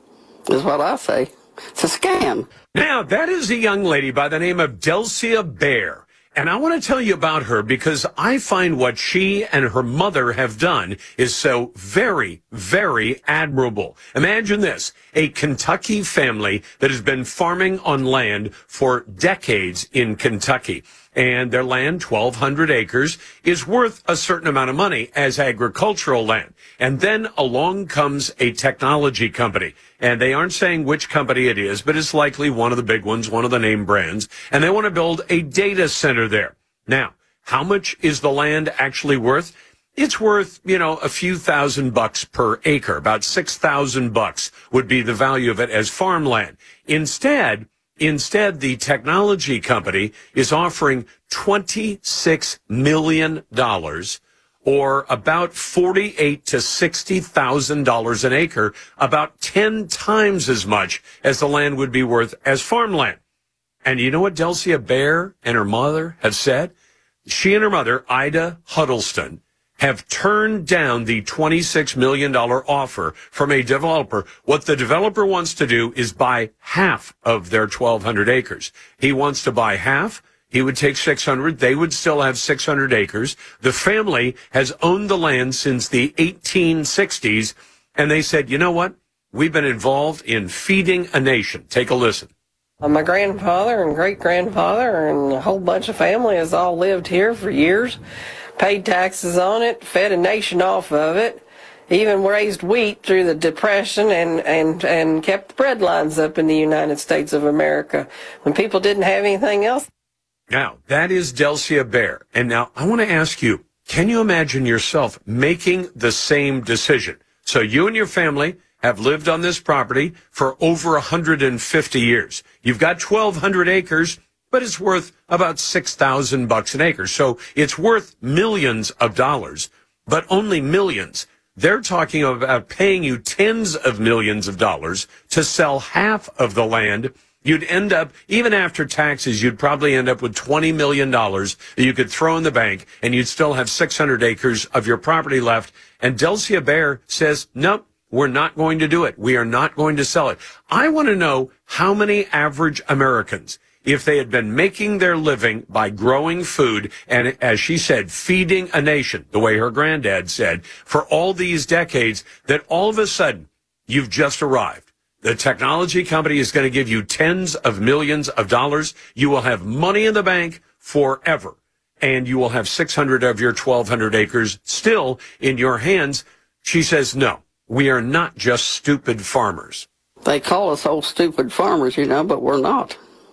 is what I say. It's a scam. Now, that is a young lady by the name of Delcia Bear. And I want to tell you about her because I find what she and her mother have done is so very, very admirable. Imagine this, a Kentucky family that has been farming on land for decades in Kentucky. And their land, twelve hundred acres, is worth a certain amount of money as agricultural land. And then along comes a technology company. And they aren't saying which company it is, but it's likely one of the big ones, one of the name brands. And they want to build a data center there. Now, how much is the land actually worth? It's worth, you know, a few thousand bucks per acre. About six thousand bucks would be the value of it as farmland. Instead, Instead, the technology company is offering twenty-six million dollars, or about forty-eight to sixty thousand dollars an acre, about ten times as much as the land would be worth as farmland. And you know what Delcia Bear and her mother have said? She and her mother, Ida Huddleston, have turned down the twenty-six million dollars offer from a developer. What the developer wants to do is buy half of their twelve hundred acres. He wants to buy half. He would take six hundred. They would still have six hundred acres. The family has owned the land since the eighteen sixties, and they said, you know what? We've been involved in feeding a nation. Take a listen. My grandfather and great-grandfather and a whole bunch of family has all lived here for years. Paid taxes on it, fed a nation off of it, even raised wheat through the Depression and, and, and kept the bread lines up in the United States of America when people didn't have anything else. Now, that is Delcia Bear. And now I want to ask you, can you imagine yourself making the same decision? So you and your family have lived on this property for over one hundred fifty years. You've got twelve hundred acres, but it's worth about six thousand bucks an acre. So it's worth millions of dollars, but only millions. They're talking about paying you tens of millions of dollars to sell half of the land. You'd end up, even after taxes, you'd probably end up with twenty million dollars that you could throw in the bank, and you'd still have six hundred acres of your property left. And Delcia Bear says, nope, we're not going to do it. We are not going to sell it. I want to know how many average Americans, if they had been making their living by growing food and, as she said, feeding a nation, the way her granddad said, for all these decades, that all of a sudden you've just arrived. The technology company is going to give you tens of millions of dollars. You will have money in the bank forever, and you will have six hundred of your twelve hundred acres still in your hands. She says, no, we are not just stupid farmers. They call us old stupid farmers, you know, but we're not.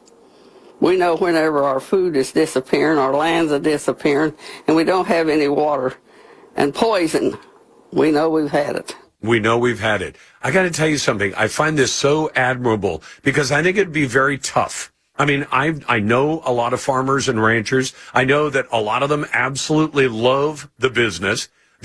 We know whenever our food is disappearing, our lands are disappearing, and we don't have any water. And poison, we know we've had it. We know we've had it. I got to tell you something. I find this so admirable because I think it'd be very tough. I mean, I I know a lot of farmers and ranchers. I know that a lot of them absolutely love the business.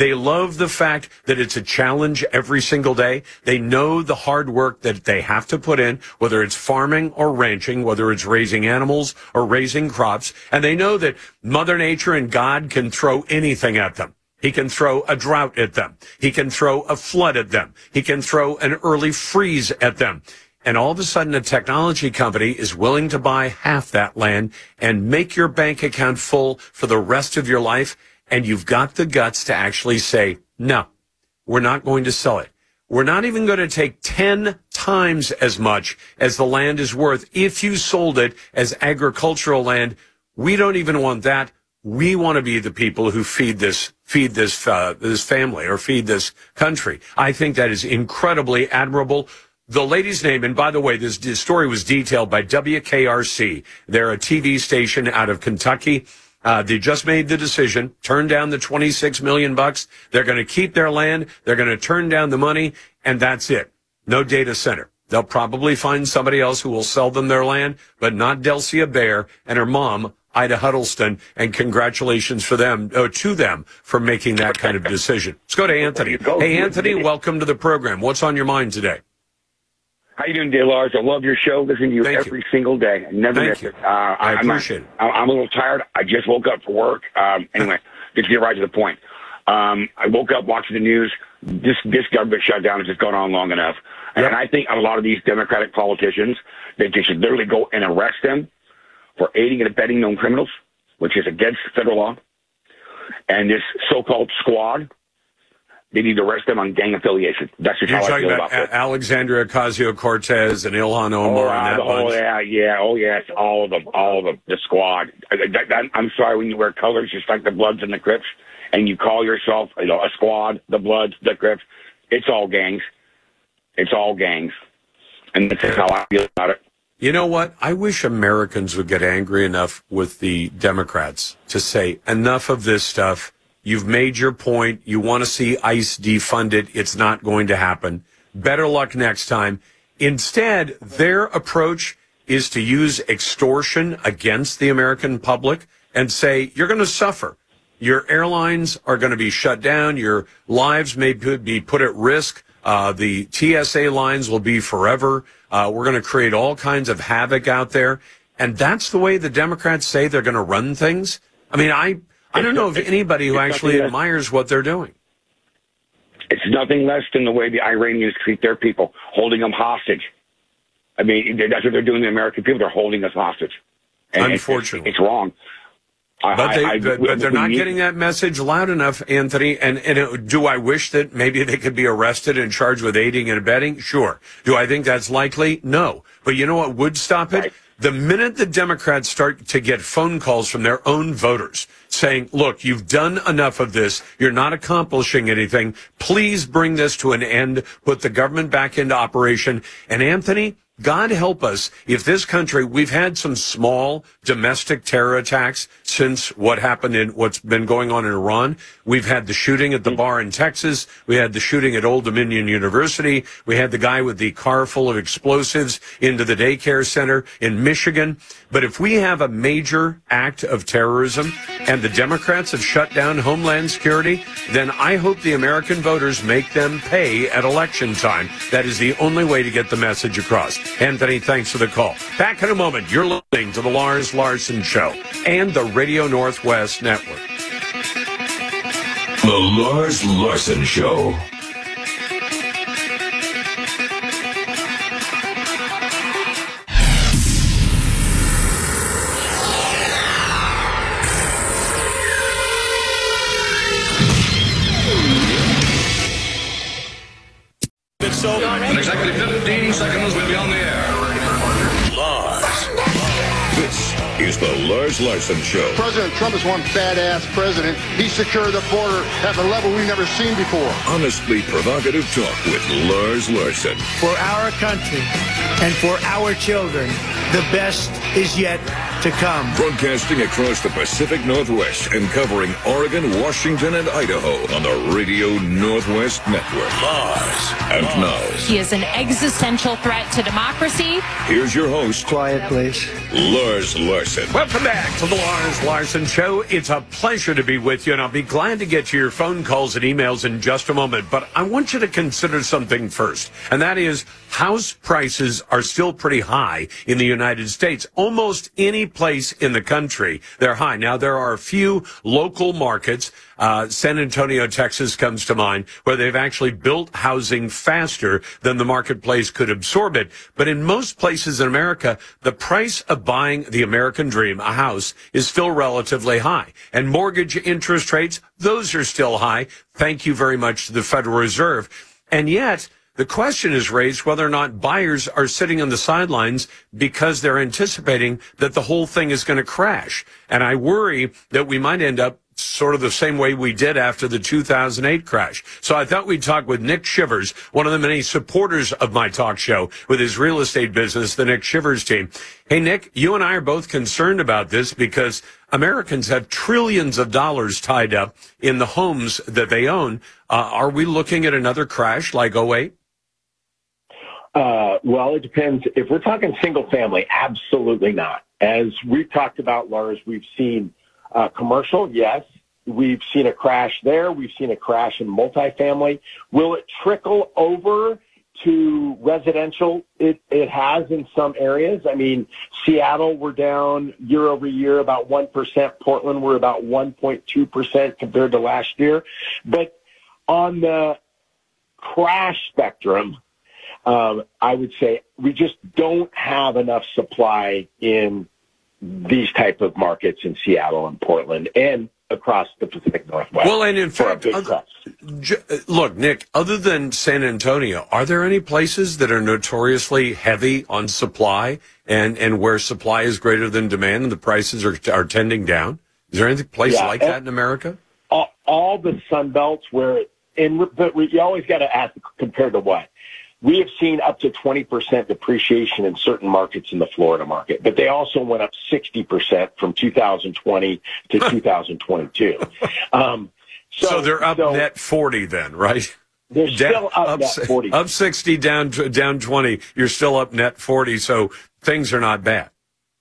They love the fact that it's a challenge every single day. They know the hard work that they have to put in, whether it's farming or ranching, whether it's raising animals or raising crops. And they know that Mother Nature and God can throw anything at them. He can throw a drought at them. He can throw a flood at them. He can throw an early freeze at them. And all of a sudden, a technology company is willing to buy half that land and make your bank account full for the rest of your life. And you've got the guts to actually say, no, we're not going to sell it. We're not even going to take ten times as much as the land is worth if you sold it as agricultural land. We don't even want that. We want to be the people who feed this, feed this, uh, this family or feed this country. I think that is incredibly admirable. The lady's name, and by the way, this, this story was detailed by W K R C. They're a T V station out of Kentucky. Uh, they just made the decision, turned down the twenty-six million bucks. They're going to keep their land. They're going to turn down the money, and that's it. No data center. They'll probably find somebody else who will sell them their land, but not Delcia Bear and her mom, Ida Huddleston, and congratulations for them, uh, to them for making that kind of decision. Let's go to Anthony. Hey, Anthony, welcome to the program. What's on your mind today? How you doing, dear Lars? I love your show. Listen to you Thank every you. single day. I never Thank miss you. it. Uh, I I'm appreciate not, it. I'm a little tired. I just woke up for work. Um, anyway, just to get right to the point. Um, I woke up watching the news. This this government shutdown has just gone on long enough. And, Yep. and I think a lot of these Democratic politicians, they, they should literally go and arrest them for aiding and abetting known criminals, which is against federal law. And this so-called squad, they need to arrest them on gang affiliation. That's just You're how I talking feel about about A- Alexandria Ocasio-Cortez and Ilhan Omar Oh, and that the whole, bunch. yeah, yeah, oh yes, all of them, all of them, the squad. I, I, I, I'm sorry when you wear colors just like the Bloods and the Crips, and you call yourself, you know, a squad, the Bloods, the Crips. It's all gangs. It's all gangs, and this is how I feel about it. You know what? I wish Americans would get angry enough with the Democrats to say, enough of this stuff. You've made your point. You want to see ICE defunded. It's not going to happen. Better luck next time. Instead, their approach is to extortion extortion against the American public and say, you're going to suffer. Your airlines are going to be shut down. Your lives may be put at risk. Uh, the T S A lines will be forever. Uh, we're going to create all kinds of havoc out there. And that's the way the Democrats say they're going to run things. I mean, I, I don't know of anybody who actually admires what they're doing. It's nothing less than the way the Iranians treat their people, holding them hostage. I mean, that's what they're doing to the American people. They're holding us hostage. And Unfortunately. It's, it's wrong. I- But, they, I- I- but, we- but they're we not need- getting that message loud enough, Anthony. And, and it, do I wish that maybe they could be arrested and charged with aiding and abetting? Sure. Do I think that's likely? No. But you know what would stop it? Right. The minute the Democrats start to get phone calls from their own voters saying, look, you've done enough of this. You're not accomplishing anything. Please bring this to an end. Put the government back into operation. And Anthony, God help us if this country, we've had some small domestic terror attacks since what happened in what's been going on in Iran. We've had the shooting at the bar in Texas. We had the shooting at Old Dominion University. We had the guy with the car full of explosives into the daycare center in Michigan. But if we have a major act of terrorism and the Democrats have shut down Homeland Security, then I hope the American voters make them pay at election time. That is the only way to get the message across. Anthony, thanks for the call. Back in a moment. You're listening to the Lars Larson Show and the Radio Northwest Network. The Lars Larson Show. In exactly fifteen seconds, we'll be on the air. Lars. This is the Lars Larson Show. President Trump is one badass president. He secured the border at a level we've never seen before. Honestly provocative talk with Lars Larson. For our country and for our children, The best is yet to come. Broadcasting across the Pacific Northwest and covering Oregon, Washington, and Idaho on the Radio Northwest Network. Lars. And now, He is an existential threat to democracy. here's your host, Quiet, please. Lars Larson. Welcome back to the Lars Larson Show. It's a pleasure to be with you, and I'll be glad to get to your phone calls and emails in just a moment. But I want you to consider something first, and that is house prices are still pretty high in the United States. Almost any place in the country, they're high. Now, there are a few local markets. Uh, San Antonio, Texas comes to mind, where they've actually built housing faster than the marketplace could absorb it. But in most places in America, the price of buying the American dream, a house, is still relatively high. And mortgage interest rates, those are still high. Thank you very much to the Federal Reserve. And yet, the question is raised whether or not buyers are sitting on the sidelines because they're anticipating that the whole thing is going to crash. And I worry that we might end up sort of the same way we did after the two thousand eight crash. So I thought we'd talk with Nick Shivers, one of the many supporters of my talk show with his real estate business, the Nick Shivers team. Hey, Nick, you and I are both concerned about this because Americans have trillions of dollars tied up in the homes that they own. Uh, are we looking at another crash like oh eight? Uh, well, it depends. If we're talking single family, absolutely not. As we've talked about, Lars, we've seen uh, commercial, yes. We've seen a crash there. We've seen a crash in multifamily. Will it trickle over to residential? It, it has in some areas. I mean, Seattle, we're down year over year about one percent. Portland, we're about one point two percent compared to last year. But on the crash spectrum, Um, I would say we just don't have enough supply in these type of markets in Seattle and Portland and across the Pacific Northwest. Well, and in fact, other, j- look, Nick, other than San Antonio, are there any places that are notoriously heavy on supply and, and where supply is greater than demand and the prices are, are tending down? Is there any place Yeah, like that in America? All, all the Sun Belts where, and but we, you always got to ask compared to what? We have seen up to twenty percent depreciation in certain markets in the Florida market, but they also went up sixty percent from two thousand twenty to two thousand twenty-two. Um, so, So they're up so net forty then, right? They're Down- still up net si- forty. Up sixty, down down twenty. You're still up net forty, so things are not bad.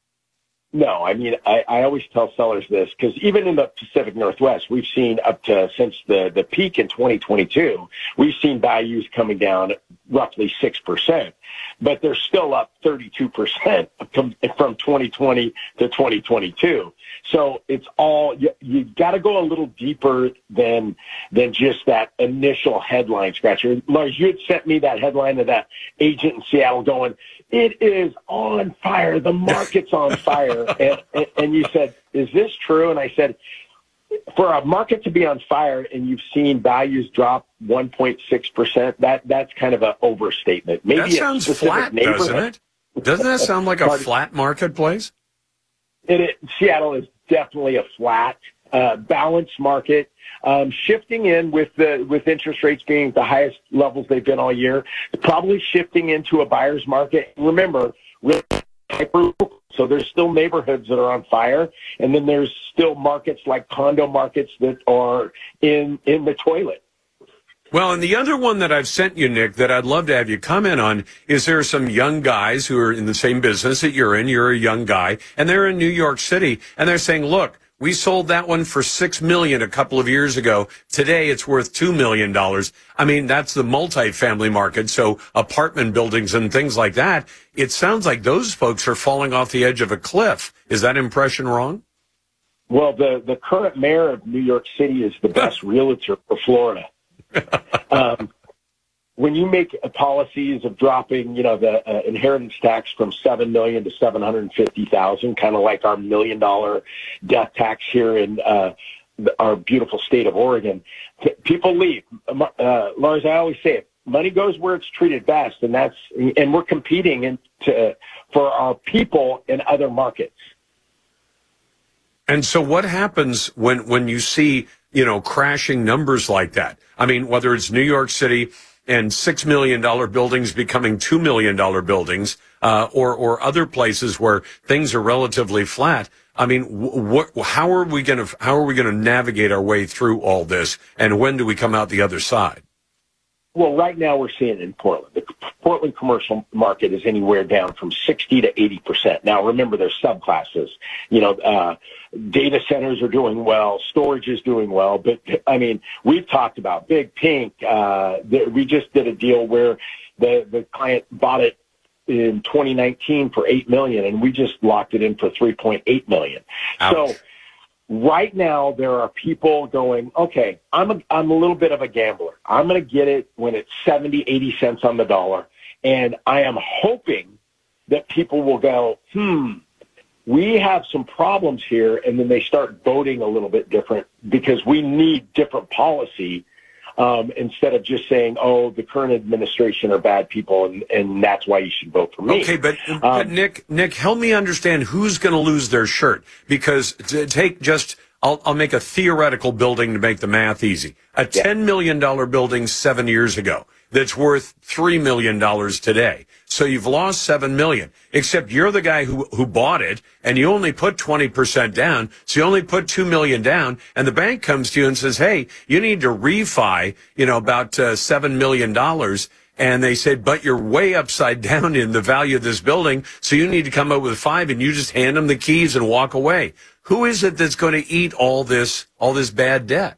No, I mean, I, I always tell sellers this because even in the Pacific Northwest, we've seen up to since the, the peak in twenty twenty-two, we've seen values coming down roughly six percent, but they're still up thirty-two percent from, from twenty twenty to twenty twenty-two. So it's all, you, you got to go a little deeper than, than just that initial headline scratcher. Lars, you had sent me that headline of that agent in Seattle going, "It is on fire. The market's on fire." and, and, and you said, "Is this true?" And I said, for a market to be on fire and you've seen values drop one point six percent, that, that's kind of an overstatement. Maybe That sounds flat, doesn't it? Doesn't that sound like a flat marketplace? It, it, Seattle is definitely a flat, uh, balanced market. Um, shifting in with the with interest rates being at the highest levels they've been all year, probably shifting into a buyer's market. Remember, so there's still neighborhoods that are on fire, and then there's still markets like condo markets that are in in the toilet. Well, and the other one that I've sent you, Nick, that I'd love to have you comment on is there are some young guys who are in the same business that you're in. You're a young guy, and they're in New York City, and they're saying, look, we sold that one for six million dollars a couple of years ago. Today, it's worth two million dollars. I mean, that's the multifamily market, so apartment buildings and things like that. It sounds like those folks are falling off the edge of a cliff. Is that impression wrong? Well, the, the current mayor of New York City is the best realtor for Florida. Um, when you make uh, policies of dropping, you know, the uh, inheritance tax from seven million to seven hundred fifty thousand, kind of like our million dollar death tax here in uh, our beautiful state of Oregon, p- people leave. Uh, Lars, I always say it. Money goes where it's treated best, and that's and we're competing in to, for our people in other markets. And so what happens when, when you see, you know, crashing numbers like that? I mean, whether it's New York City, and six million dollar buildings becoming two million dollar buildings, uh, or, or other places where things are relatively flat. I mean, what, how are we going to, how are we going to navigate our way through all this? And when do we come out the other side? Well, right now we're seeing it in Portland. The Portland commercial market is anywhere down from sixty to eighty percent. Now, remember, there's subclasses. You know, uh, data centers are doing well. Storage is doing well. But, I mean, we've talked about Big Pink. Uh, the, we just did a deal where the, the client bought it in twenty nineteen for eight million dollars, and we just locked it in for three point eight million dollars. So right now there are people going, okay, I'm a, I'm a little bit of a gambler. I'm going to get it when it's seventy, eighty cents on the dollar, and I am hoping that people will go, hmm, we have some problems here, and then they start voting a little bit different because we need different policy. Um, instead of just saying, oh, the current administration are bad people, and, and that's why you should vote for me. Okay, but, um, but Nick, Nick, help me understand who's going to lose their shirt. Because to take just, I'll, I'll make a theoretical building to make the math easy. A ten million dollar building seven years ago that's worth three million dollars today. So you've lost seven million dollars, except you're the guy who, who bought it, and you only put twenty percent down, so you only put two million dollars down, and the bank comes to you and says, hey, you need to refi, you know, about uh, seven million dollars, and they said, but you're way upside down in the value of this building, so you need to come up with five, and you just hand them the keys and walk away. Who is it that's going to eat all this, all this bad debt?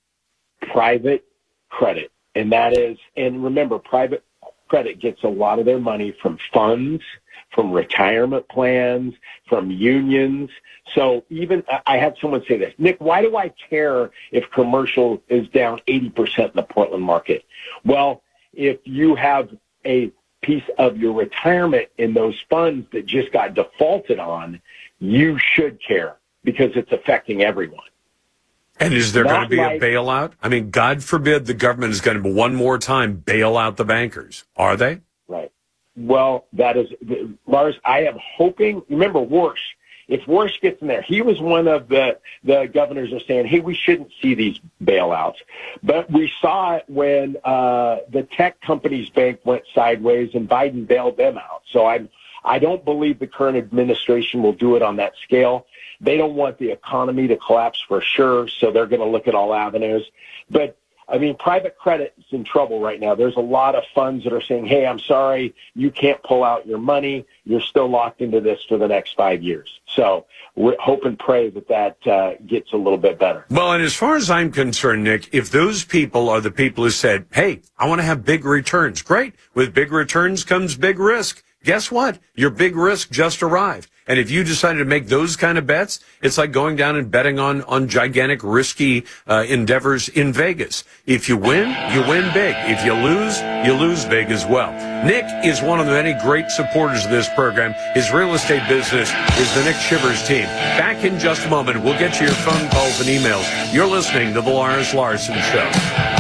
Private credit. And that is, and remember, private credit gets a lot of their money from funds, from retirement plans, from unions. So even, I had someone say this, Nick, why do I care if commercial is down eighty percent in the Portland market? Well, if you have a piece of your retirement in those funds that just got defaulted on, you should care because it's affecting everyone. And is there Not going to be like, a bailout? I mean, God forbid the government is going to one more time bail out the bankers. Are they? Right. Well, that is, Lars, I am hoping, remember Warsh, if Warsh gets in there, he was one of the, the governors are saying, hey, we shouldn't see these bailouts. But we saw it when uh, the tech companies' bank went sideways and Biden bailed them out. So I I don't believe the current administration will do it on that scale. They don't want the economy to collapse for sure, so they're going to look at all avenues. But, I mean, private credit is in trouble right now. There's a lot of funds that are saying, hey, I'm sorry, you can't pull out your money. You're still locked into this for the next five years. So we hope and pray that that uh, gets a little bit better. Well, and as far as I'm concerned, Nick, if those people are the people who said, hey, I want to have big returns, great. With big returns comes big risk. Guess what? Your big risk just arrived. And if you decided to make those kind of bets, it's like going down and betting on, on gigantic, risky uh, endeavors in Vegas. If you win, you win big. If you lose, you lose big as well. Nick is one of the many great supporters of this program. His real estate business is the Nick Shivers team. Back in just a moment. We'll get to your phone calls and emails. You're listening to The Lars Larson Show.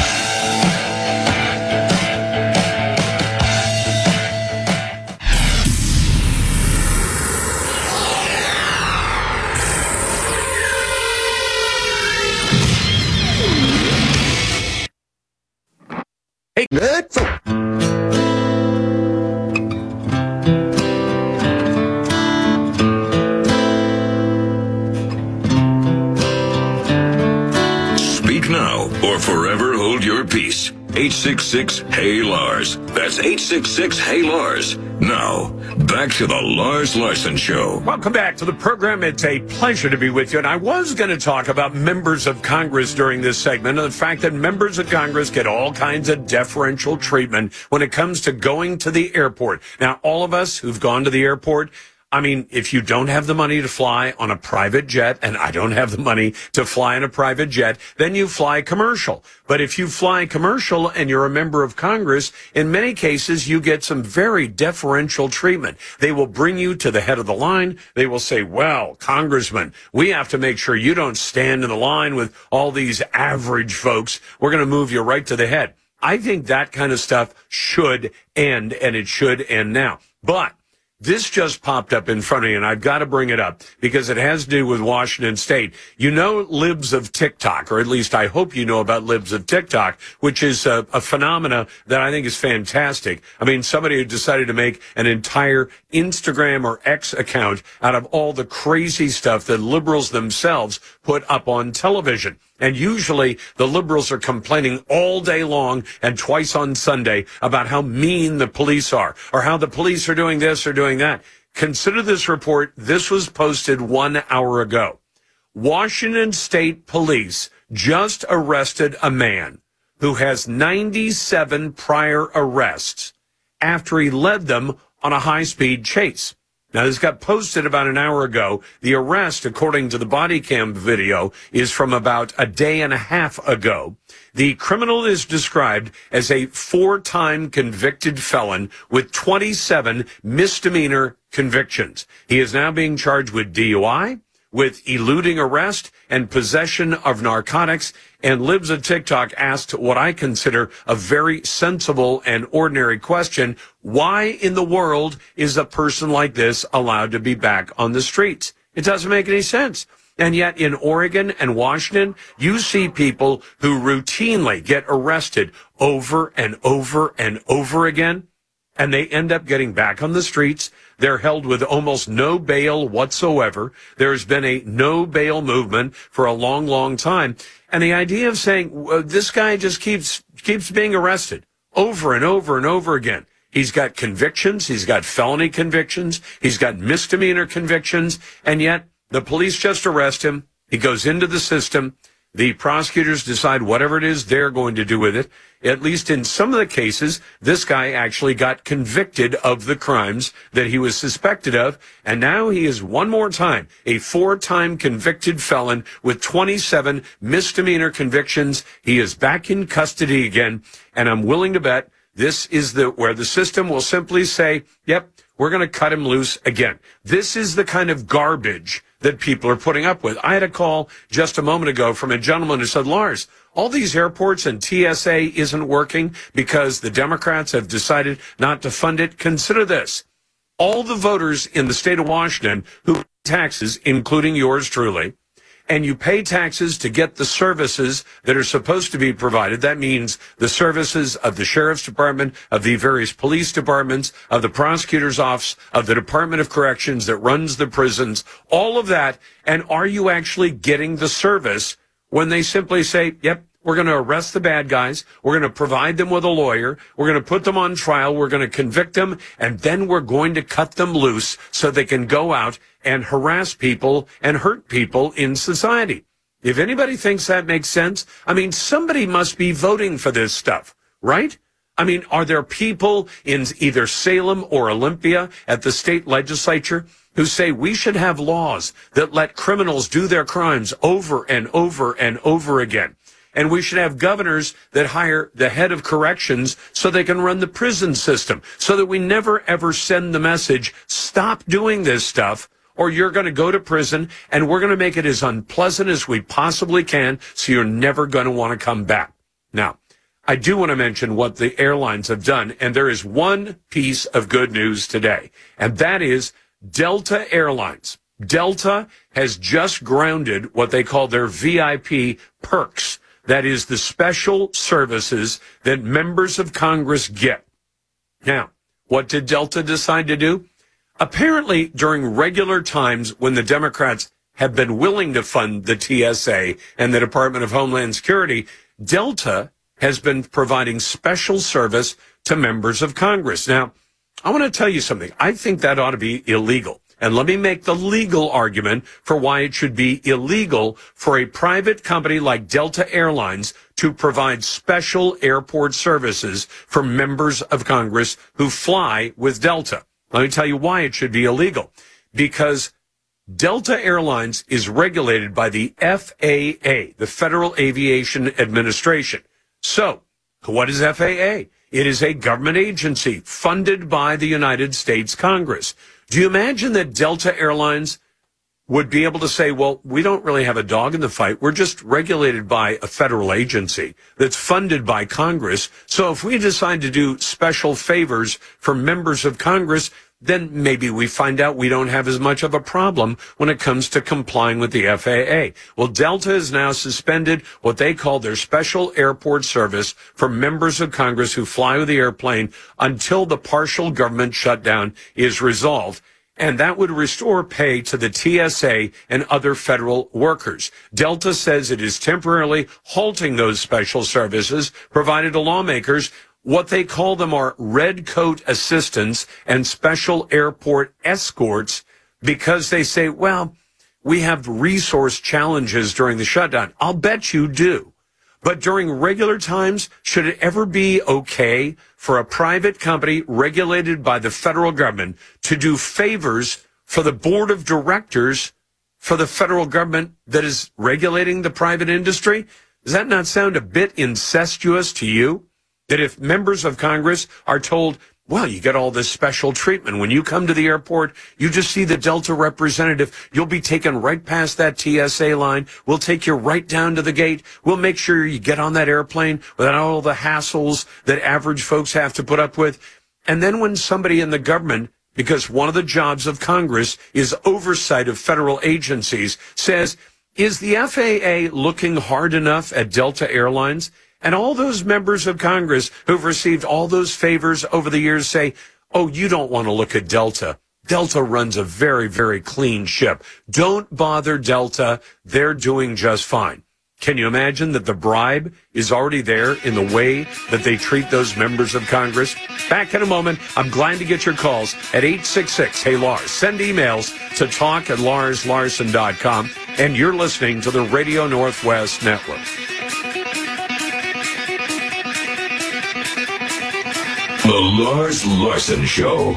Hey, good. Speak now or forever hold your peace. eight six six, Hey Lars. That's eight six six, Hey Lars. Now, back to the Lars Larson Show. Welcome back to the program. It's a pleasure to be with you. And I was going to talk about members of Congress during this segment and the fact that members of Congress get all kinds of deferential treatment when it comes to going to the airport. Now, all of us who've gone to the airport, I mean, if you don't have the money to fly on a private jet, and I don't have the money to fly in a private jet, then you fly commercial. But if you fly commercial and you're a member of Congress, in many cases, you get some very deferential treatment. They will bring you to the head of the line. They will say, well, Congressman, we have to make sure you don't stand in the line with all these average folks. We're going to move you right to the head. I think that kind of stuff should end, and it should end now. But This just popped up in front of me, and I've got to bring it up because it has to do with Washington State. You know Libs of TikTok, or at least I hope you know about Libs of TikTok, which is a, a phenomena that I think is fantastic. I mean, somebody who decided to make an entire Instagram or X account out of all the crazy stuff that liberals themselves put up on television. And usually the liberals are complaining all day long and twice on Sunday about how mean the police are or how the police are doing this or doing that. Consider this report. This was posted one hour ago. Washington State Police just arrested a man who has ninety-seven prior arrests after he led them on a high-speed chase. Now, this got posted about an hour ago. The arrest, according to the body cam video, is from about a day and a half ago. The criminal is described as a four-time convicted felon with twenty-seven misdemeanor convictions. He is now being charged with D U I, with eluding arrest, and possession of narcotics. And Libs of TikTok asked what I consider a very sensible and ordinary question. Why in the world is a person like this allowed to be back on the streets? It doesn't make any sense. And yet in Oregon and Washington, you see people who routinely get arrested over and over and over again, and they end up getting back on the streets. They're held with almost no bail whatsoever. There's been a no bail movement for a long, long time. And the idea of saying, well, this guy just keeps keeps being arrested over and over and over again. He's got convictions. He's got felony convictions. He's got misdemeanor convictions. And yet the police just arrest him. He goes into the system. The prosecutors decide whatever it is they're going to do with it. At least in some of the cases, this guy actually got convicted of the crimes that he was suspected of. And now he is one more time a four-time convicted felon with twenty-seven misdemeanor convictions. He is back in custody again. And I'm willing to bet this is the where the system will simply say, yep, we're going to cut him loose again. This is the kind of garbage that people are putting up with. I had a call just a moment ago from a gentleman who said, Lars, all these airports and T S A isn't working because the Democrats have decided not to fund it. Consider this. All the voters in the state of Washington who pay taxes, including yours truly, and you pay taxes to get the services that are supposed to be provided. That means the services of the sheriff's department, of the various police departments, of the prosecutor's office, of the Department of Corrections that runs the prisons, all of that. And are you actually getting the service when they simply say, yep, we're going to arrest the bad guys. We're going to provide them with a lawyer. We're going to put them on trial. We're going to convict them. And then we're going to cut them loose so they can go out and harass people and hurt people in society. If anybody thinks that makes sense, I mean, somebody must be voting for this stuff, right? I mean, are there people in either Salem or Olympia at the state legislature who say we should have laws that let criminals do their crimes over and over and over again? And we should have governors that hire the head of corrections so they can run the prison system, so that we never, ever send the message, stop doing this stuff, or you're going to go to prison, and we're going to make it as unpleasant as we possibly can, so you're never going to want to come back. Now, I do want to mention what the airlines have done, and there is one piece of good news today, and that is Delta Airlines. Delta has just grounded what they call their V I P perks. That is the special services that members of Congress get. Now, what did Delta decide to do? Apparently, during regular times when the Democrats have been willing to fund the T S A and the Department of Homeland Security, Delta has been providing special service to members of Congress. Now, I want to tell you something. I think that ought to be illegal. And let me make the legal argument for why it should be illegal for a private company like Delta Airlines to provide special airport services for members of Congress who fly with Delta. Let me tell you why it should be illegal. Because Delta Airlines is regulated by the F A A, the Federal Aviation Administration. So, what is F A A? It is a government agency funded by the United States Congress. Do you imagine that Delta Airlines would be able to say, well, we don't really have a dog in the fight. We're just regulated by a federal agency that's funded by Congress. So if we decide to do special favors for members of Congress, then maybe we find out we don't have as much of a problem when it comes to complying with the F A A. Well, Delta has now suspended what they call their special airport service for members of Congress who fly with the airplane until the partial government shutdown is resolved. And that would restore pay to the T S A and other federal workers. Delta says it is temporarily halting those special services provided to lawmakers. What they call them are red coat assistants and special airport escorts, because they say, well, we have resource challenges during the shutdown. I'll bet you do. But during regular times, should it ever be okay for a private company regulated by the federal government to do favors for the board of directors for the federal government that is regulating the private industry? Does that not sound a bit incestuous to you? That if members of Congress are told, well, you get all this special treatment. When you come to the airport, you just see the Delta representative. You'll be taken right past that T S A line. We'll take you right down to the gate. We'll make sure you get on that airplane without all the hassles that average folks have to put up with. And then when somebody in the government, because one of the jobs of Congress is oversight of federal agencies, says, is the F A A looking hard enough at Delta Airlines? And all those members of Congress who've received all those favors over the years say, oh, you don't want to look at Delta. Delta runs a very, very clean ship. Don't bother Delta. They're doing just fine. Can you imagine that the bribe is already there in the way that they treat those members of Congress? Back in a moment. I'm glad to get your calls at eight six six, hey Lars. Send emails to talk at lars larson dot com. And you're listening to the Radio Northwest Network. The Lars Larson Show.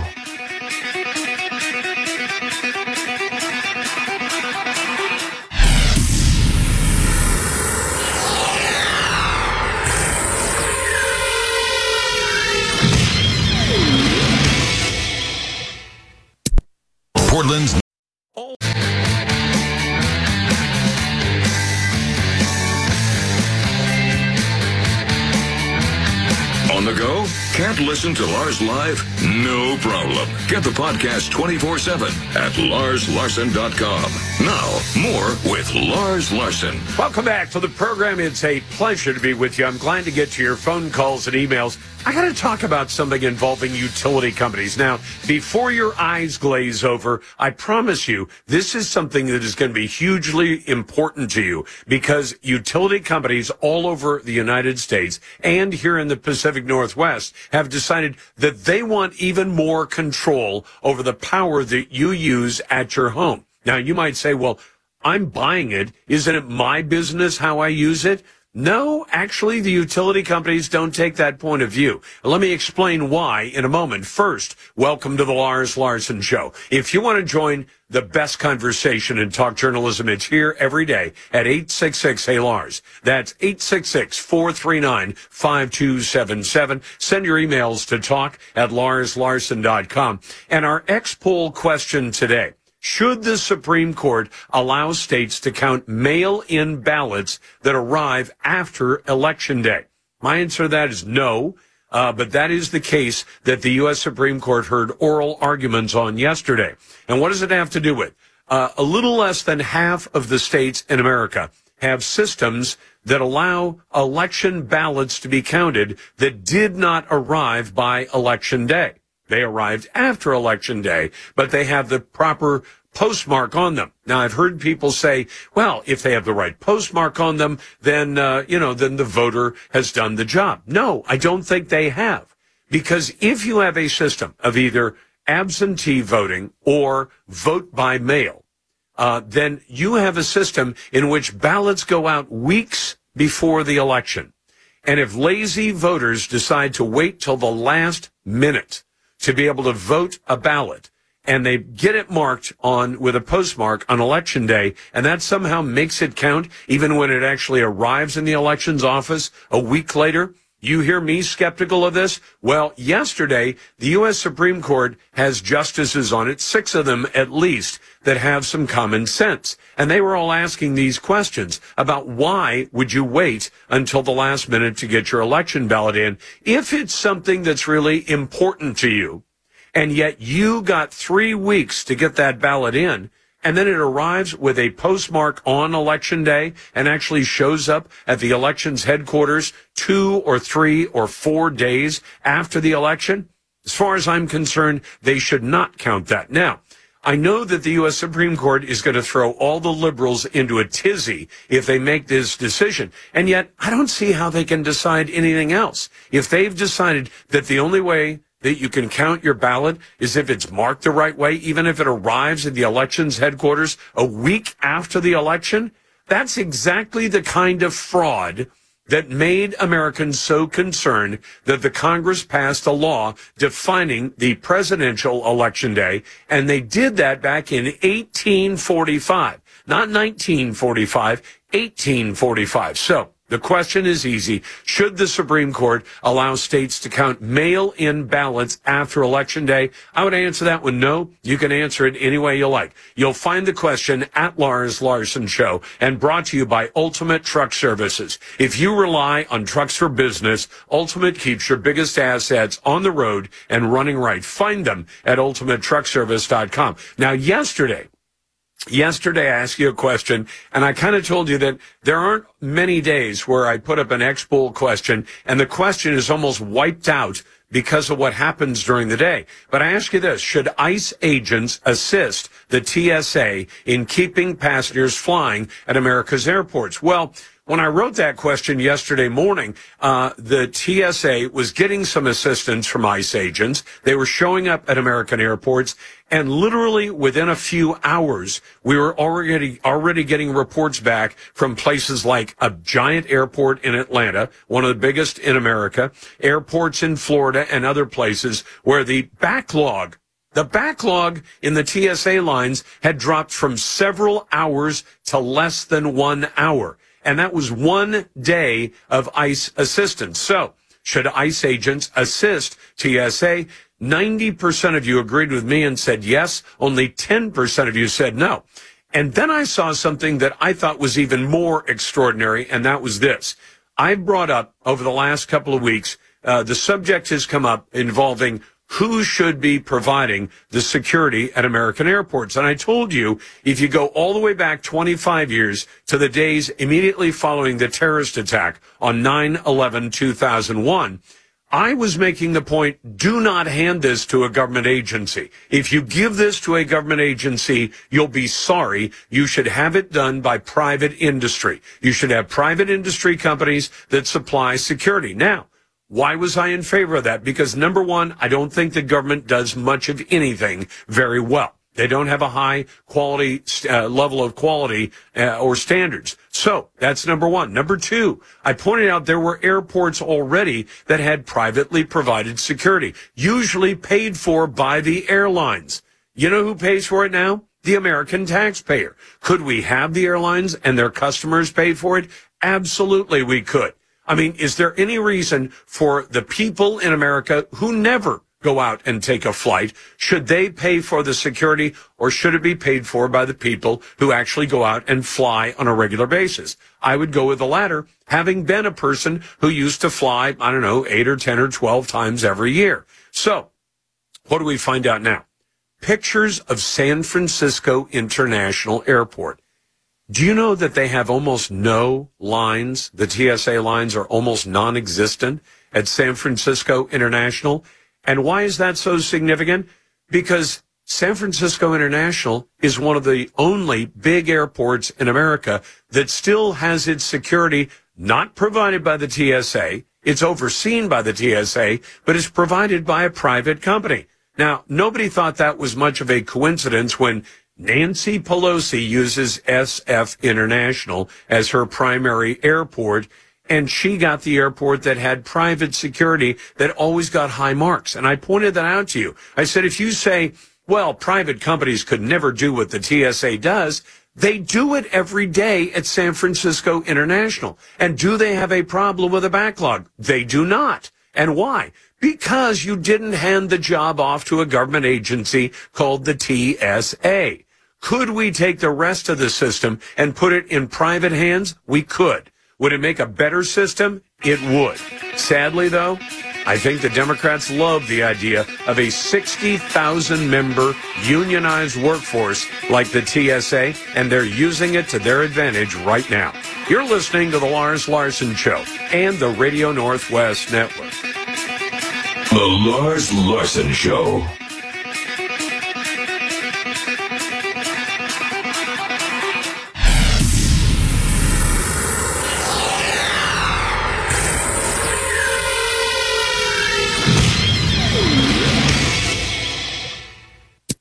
Portland's on the go? Can't listen to Lars live? No problem. Get the podcast twenty-four seven at lars larson dot com. Now, more with Lars Larson. Welcome back to the program. It's a pleasure to be with you. I'm glad to get to your phone calls and emails. I got to talk about something involving utility companies. Now, before your eyes glaze over, I promise you, this is something that is going to be hugely important to you, because utility companies all over the United States and here in the Pacific Northwest have decided that they want even more control over the power that you use at your home. Now, you might say, well, I'm buying it. Isn't it my business how I use it? No, actually, the utility companies don't take that point of view. Let me explain why in a moment. First, welcome to the Lars Larson Show. If you want to join the best conversation in talk journalism, it's here every day at eight six six, hey Lars. That's eight six six, four three nine, five two seven seven. Send your emails to talk at lars larson dot com. And our X-Poll question today: should the Supreme Court allow states to count mail-in ballots that arrive after Election Day? My answer to that is no, uh, but that is the case that the U S Supreme Court heard oral arguments on yesterday. And what does it have to do with? Uh, a little less than half of the states in America have systems that allow election ballots to be counted that did not arrive by Election Day. They arrived after Election Day, but they have the proper postmark on them. Now, I've heard people say, well, if they have the right postmark on them, then, uh, you know, then the voter has done the job. No, I don't think they have. Because if you have a system of either absentee voting or vote by mail, uh, then you have a system in which ballots go out weeks before the election. And if lazy voters decide to wait till the last minute to be able to vote a ballot, and they get it marked on with a postmark on Election Day, and that somehow makes it count even when it actually arrives in the elections office a week later, you hear me skeptical of this? Well, yesterday, the U S Supreme Court has justices on it, six of them at least, that have some common sense. And they were all asking these questions about why would you wait until the last minute to get your election ballot in if it's something that's really important to you. And yet you got three weeks to get that ballot in. And then it arrives with a postmark on Election Day and actually shows up at the elections headquarters two or three or four days after the election. As far as I'm concerned, they should not count that. Now, I know that the U S Supreme Court is going to throw all the liberals into a tizzy if they make this decision. And yet, I don't see how they can decide anything else. If they've decided that the only way that you can count your ballot is if it's marked the right way, even if it arrives at the elections headquarters a week after the election, that's exactly the kind of fraud that made Americans so concerned that the Congress passed a law defining the presidential election day, and they did that back in eighteen forty-five, not nineteen forty-five, eighteen forty-five. So the question is easy. Should the Supreme Court allow states to count mail-in ballots after Election Day? I would answer that one no. You can answer it any way you like. You'll find the question at Lars Larson Show, and brought to you by Ultimate Truck Services. If you rely on trucks for business, Ultimate keeps your biggest assets on the road and running right. Find them at ultimate truck service dot com. Now, yesterday, Yesterday, I asked you a question, and I kind of told you that there aren't many days where I put up an X-Bull question, and the question is almost wiped out because of what happens during the day. But I ask you this: should ICE agents assist the T S A in keeping passengers flying at America's airports? Well, when I wrote that question yesterday morning, uh, the T S A was getting some assistance from ICE agents. They were showing up at American airports, and literally within a few hours, we were already already getting reports back from places like a giant airport in Atlanta, one of the biggest in America, airports in Florida and other places where the backlog The backlog in the T S A lines had dropped from several hours to less than one hour. And that was one day of ICE assistance. So, should ICE agents assist T S A? ninety percent of you agreed with me and said yes. Only ten percent of you said no. And then I saw something that I thought was even more extraordinary, and that was this. I brought up over the last couple of weeks, uh, the subject has come up involving who should be providing the security at American airports. And I told you, if you go all the way back twenty-five years to the days immediately following the terrorist attack on nine eleven two thousand one, I was making the point, do not hand this to a government agency. If you give this to a government agency, you'll be sorry. You should have it done by private industry. You should have private industry companies that supply security. Now, why was I in favor of that? Because, number one, I don't think the government does much of anything very well. They don't have a high quality uh, level of quality uh, or standards. So that's number one. Number two, I pointed out there were airports already that had privately provided security, usually paid for by the airlines. You know who pays for it now? The American taxpayer. Could we have the airlines and their customers pay for it? Absolutely we could. I mean, is there any reason for the people in America who never go out and take a flight, should they pay for the security, or should it be paid for by the people who actually go out and fly on a regular basis? I would go with the latter, having been a person who used to fly, I don't know, eight or ten or twelve times every year. So, what do we find out now? Pictures of San Francisco International Airport. Do you know that they have almost no lines? The T S A lines are almost non-existent at San Francisco International. And why is that so significant? Because San Francisco International is one of the only big airports in America that still has its security not provided by the T S A. It's overseen by the T S A, but it's provided by a private company. Now, nobody thought that was much of a coincidence when Nancy Pelosi uses S F International as her primary airport, and she got the airport that had private security that always got high marks. And I pointed that out to you. I said, if you say, well, private companies could never do what the T S A does, they do it every day at San Francisco International. And do they have a problem with a backlog? They do not. And why? Because you didn't hand the job off to a government agency called the T S A. Could we take the rest of the system and put it in private hands? We could. Would it make a better system? It would. Sadly, though, I think the Democrats love the idea of a sixty thousand member unionized workforce like the T S A, and they're using it to their advantage right now. You're listening to the Lars Larson Show and the Radio Northwest Network. The Lars Larson Show.